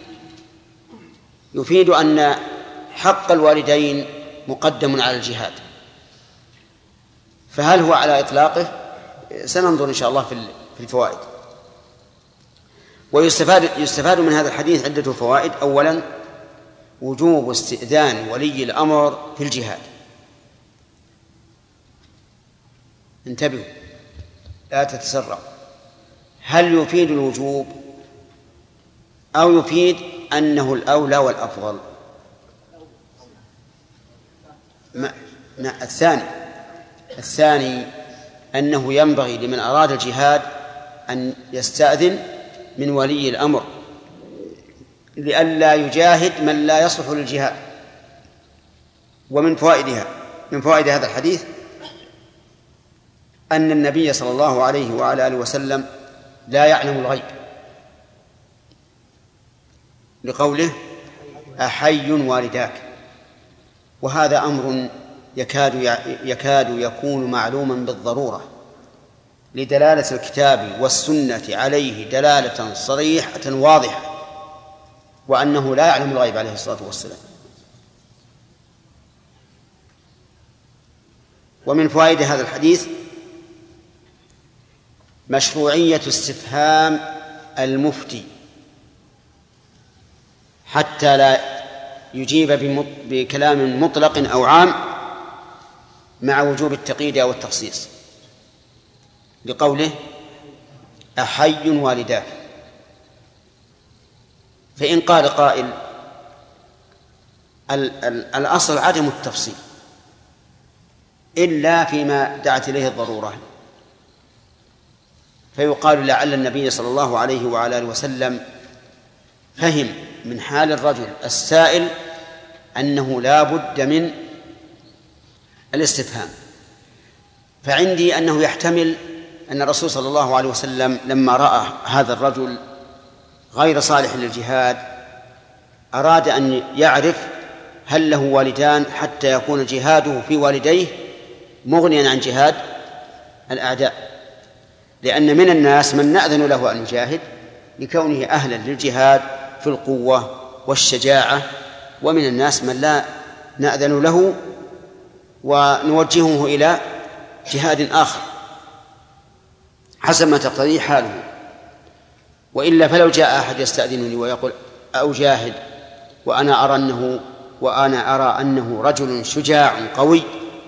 يفيد أن حق الوالدين مقدم على الجهاد، فهل هو على إطلاقه؟ سننظر إن شاء الله في الفوائد. ويستفاد يستفاد من هذا الحديث عدة فوائد. أولا، وجوب استئذان ولي الأمر في الجهاد. انتبهوا لا تتسرعوا. هل يفيد الوجوب أو يفيد أنه الأولى والأفضل؟ ما الثاني الثاني أنه ينبغي لمن أراد الجهاد أن يستأذن من ولي الأمر لئلا يجاهد من لا يصلح للجهاد. ومن فوائدها من فوائد هذا الحديث أن النبي صلى الله عليه وعلى آله وسلم لا يعلم الغيب، لقوله أحي والداك، وهذا أمر يكاد يكاد يكون معلوما بالضرورة لدلالة الكتاب والسنة عليه دلالة صريحة واضحة، وأنه لا يعلم الغيب عليه الصلاة والسلام. ومن فوائد هذا الحديث مشروعية استفهام المفتي حتى لا يجيب بكلام مطلق أو عام مع وجوب التقييد أو التخصيص، لقوله أحي والداك. فإن قال قائل الأصل عدم التفصيل إلا فيما دعت إليه الضرورة، فيقال لعل النبي صلى الله عليه وعلى آله وسلم فهم من حال الرجل السائل أنه لا بد من الاستفهام. فعندي أنه يحتمل أن الرسول صلى الله عليه وسلم لما رأى هذا الرجل غير صالح للجهاد أراد أن يعرف هل له والدان حتى يكون جهاده في والديه مغنيا عن جهاد الأعداء، لأن من الناس من نأذن له أن يجاهد لكونه أهلا للجهاد في القوة والشجاعة، ومن الناس من لا نأذن له ونوجهه إلى جهاد آخر حسب ما تقتضيه حاله. وإلا فلو جاء أحد يستأذنني ويقول أجاهد وأنا أرى أنه وأنا أرى أنه رجل شجاع قوي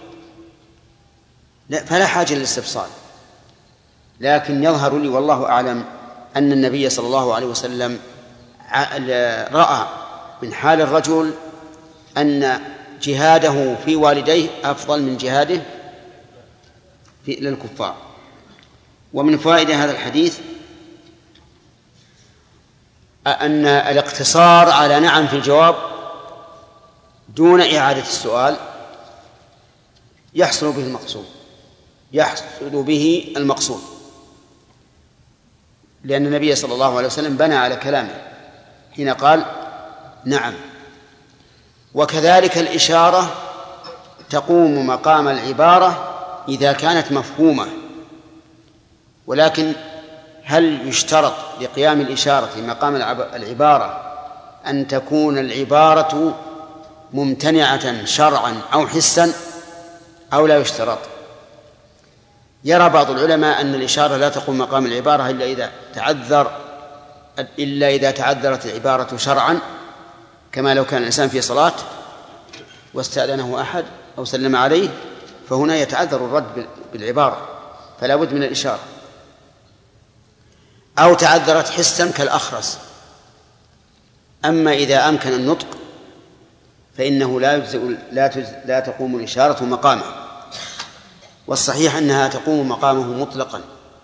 فلا حاجة للاستفصال، لكن يظهر لي والله أعلم أن النبي صلى الله عليه وسلم رأى من حال الرجل أن جهاده في والديه أفضل من جهاده في للكفار. ومن فوائد هذا الحديث أن الاقتصار على نعم في الجواب دون إعادة السؤال يحصل به المقصود يحصل به المقصود لأن النبي صلى الله عليه وسلم بنى على كلامه حين قال نعم. وكذلك الإشارة تقوم مقام العبارة إذا كانت مفهومة، ولكن هل يشترط لقيام الإشارة مقام العبارة أن تكون العبارة ممتنعة شرعا أو حسا أو لا يشترط؟ يرى بعض العلماء أن الإشارة لا تقوم مقام العبارة إلا إذا تعذر إلا إذا تعذرت العبارة شرعا، كما لو كان الإنسان في صلاة واستأذنه أحد أو سلم عليه فهنا يتعذر الرد بالعبارة فلا بد من الإشارة، أو تعذرت حسا كالأخرس. أما إذا أمكن النطق فإنه لا يجزئ لا, لا تقوم الإشارة مقامه، والصحيح أنها تقوم مقامه مطلقا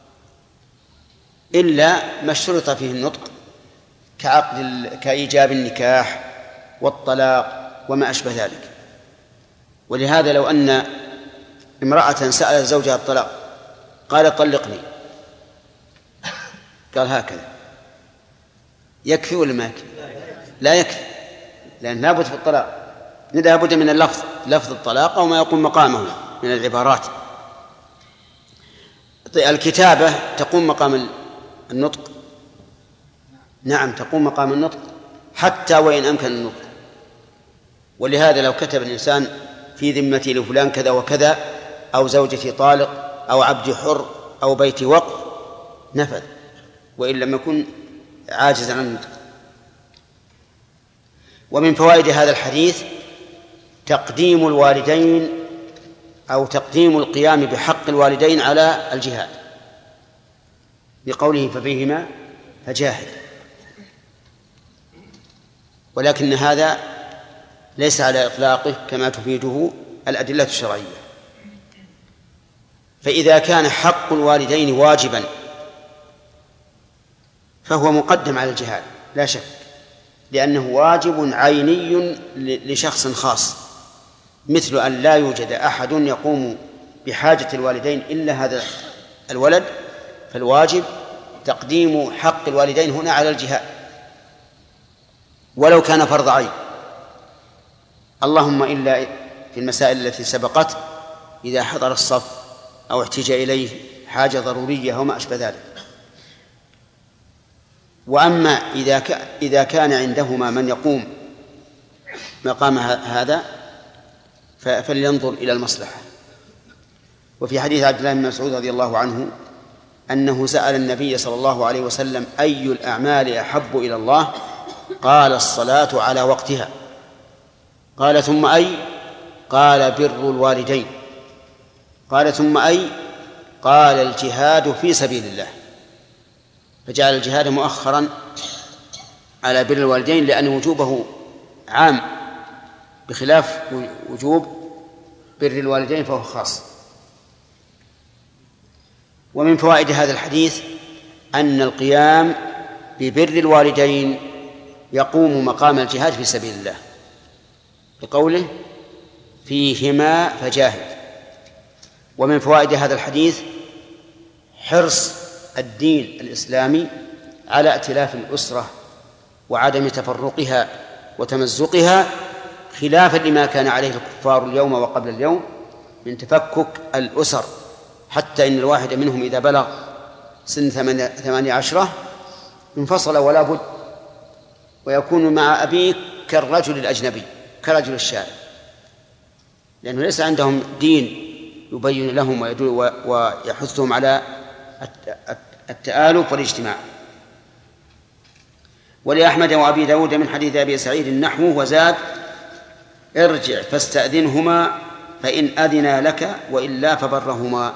إلا ما اشترط فيه النطق كعقد كإيجاب النكاح والطلاق وما أشبه ذلك. ولهذا لو أن امرأة سألت زوجها الطلاق قال طلقني، قال هكذا، يكفي ولا ما يكفي؟ لا يكفي، لأن لا بد في الطلاق لا بد من اللفظ لفظ الطلاق أو ما يقوم مقامه من العبارات. الكتابة تقوم مقام النطق، نعم تقوم مقام النطق حتى وإن أمكن النطق. ولهذا لو كتب الإنسان في ذمتي لفلان كذا وكذا أو زوجتي طالق أو عبدي حر أو بيتي وقف نفذ، وإن لم يكن عاجزا عن النطق. ومن فوائد هذا الحديث تقديم الوالدين أو تقديم القيام بحق الوالدين على الجهاد بقوله ففيهما فجاهد، ولكن هذا ليس على إطلاقه كما تفيده الأدلة الشرعية. فإذا كان حق الوالدين واجبا فهو مقدم على الجهاد لا شك، لأنه واجب عيني لشخص خاص، مثل أن لا يوجد أحد يقوم بحاجة الوالدين إلا هذا الولد، فالواجب تقديم حق الوالدين هنا على الجهاد. ولو كان فرض عين، اللهم إلا في المسائل التي سبقت إذا حضر الصف أو احتاج إليه حاجة ضرورية أو ما أشبه ذلك. وأما إذا إذا كان عندهما من يقوم مقام هذا فلينظر إلى المصلحة. وفي حديث عبد الله بن مسعود رضي الله عنه أنه سأل النبي صلى الله عليه وسلم: أي الأعمال أحب إلى الله؟ قال: الصلاة على وقتها. قال: ثم أي؟ قال: بر الوالدين. قال: ثم أي؟ قال: الجهاد في سبيل الله. فجعل الجهاد مؤخرا على بر الوالدين لأن وجوبه عام، بخلاف وجوب بر الوالدين فهو خاص. ومن فوائد هذا الحديث أن القيام ببر الوالدين يقوم مقام الجهاد في سبيل الله، بقوله: فيهما فجاهد. ومن فوائد هذا الحديث حرص الدين الإسلامي على ائتلاف الأسرة وعدم تفرقها وتمزقها، خلافا لما كان عليه الكفار اليوم وقبل اليوم من تفكك الأسر، حتى إن الواحد منهم إذا بلغ سن ثمانية عشرة انفصل ولا بد، ويكون مع أبيه كالرجل الأجنبي، كرجل الشارع، لأنه ليس عندهم دين يبين لهم ويحثهم على التآلف والاجتماع. ولأحمد وأبي داود من حديث أبي سعيد نحوه وزاد: ارجع فاستأذنهما فإن أذنا لك وإلا فبرهما.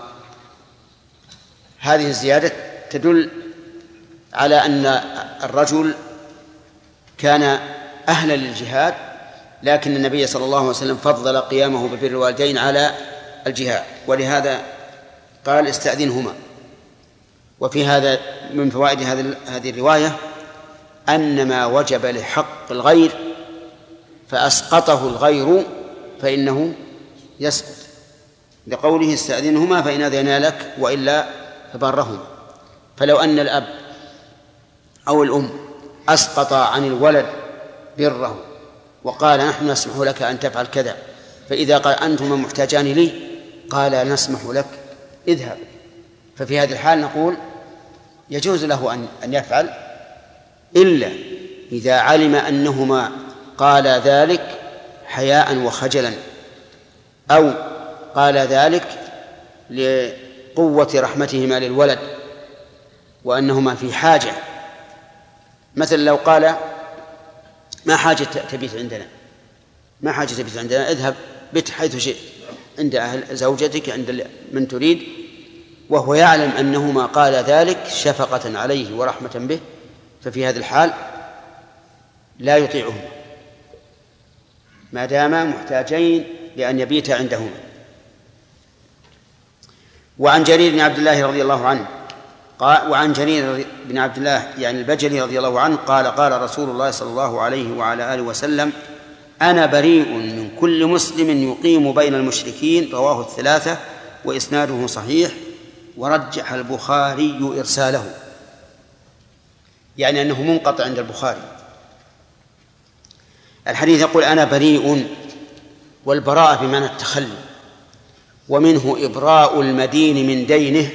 هذه الزيادة تدل على أن الرجل كان أهلا للجهاد، لكن النبي صلى الله عليه وسلم فضل قيامه ببر الوالدين على الجهاد، ولهذا قال: استأذنهما. وفي هذا من فوائد هذه الرواية أن ما وجب لحق الغير فأسقطه الغير فإنه يسقط، لقوله: استأذنهما فإن أذنا لك وإلا فبرهما. فلو أن الأب أو الأم أسقط عن الولد بره وقال: نحن نسمح لك أن تفعل كذا، فإذا قال: أنتما محتاجان لي، قال: نسمح لك، اذهب، ففي هذه الحال نقول يجوز له أن يفعل، إلا إذا علم أنهما قال ذلك حياء وخجلا، أو قال ذلك لقوة رحمتهما للولد وأنهما في حاجة. مثل لو قال: ما حاجة تبيت عندنا، ما حاجة تبيت عندنا، اذهب بت حيث شئت، عند أهل زوجتك، عند من تريد، وهو يعلم أنهما قال ذلك شفقة عليه ورحمة به، ففي هذه الحال لا يطيعهما ما داما محتاجين لأن يبيت عندهما. وعن جرير بن عبد الله رضي الله عنه قال وعن جرير بن عبد الله يعني البجلي رضي الله عنه قال: قال رسول الله صلى الله عليه وعلى آله وسلم: أنا بريء من كل مسلم يقيم بين المشركين. رواه الثلاثة وإسناده صحيح، ورجح البخاري إرساله، يعني أنه منقطع عند البخاري. الحديث يقول: أنا بريء، والبراءة بمعنى التخلي، ومنه إبراء المدين من دينه،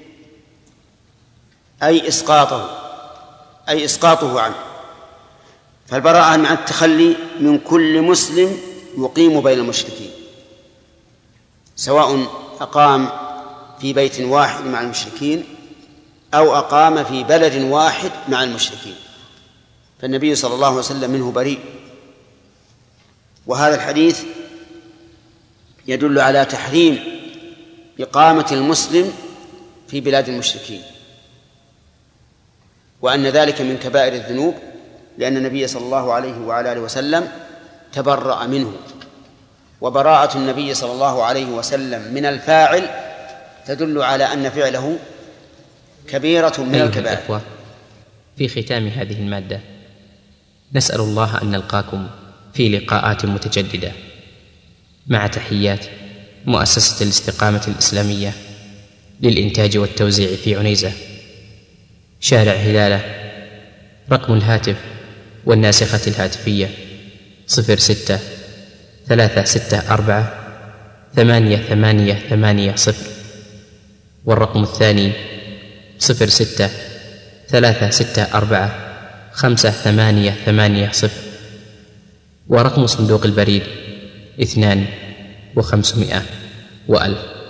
أي إسقاطه أي إسقاطه عنه. فالبراءة مع التخلي من كل مسلم يقيم بين المشركين، سواء أقام في بيت واحد مع المشركين أو أقام في بلد واحد مع المشركين، فالنبي صلى الله عليه وسلم منه بريء. وهذا الحديث يدل على تحريم إقامة المسلم في بلاد المشركين، وأن ذلك من كبائر الذنوب، لأن النبي صلى الله عليه وعلى آله وسلم تبرأ منه. وبراءة النبي صلى الله عليه وسلم من الفاعل تدل على أن فعله كبيرة من الكبائر. في ختام هذه المادة نسأل الله أن نلقاكم في لقاءات متجددة، مع تحيات مؤسسة الاستقامة الإسلامية للإنتاج والتوزيع في عنيزة، شارع هلالة، رقم الهاتف والناسخة الهاتفية صفر ستة ثلاثة ستة أربعة ثمانية ثمانية ثمانية صفر، والرقم الثاني صفر ستة ثلاثة ستة أربعة خمسة ثمانية ثمانية صفر، ورقم صندوق البريد اثنان وخمسمائة وألف.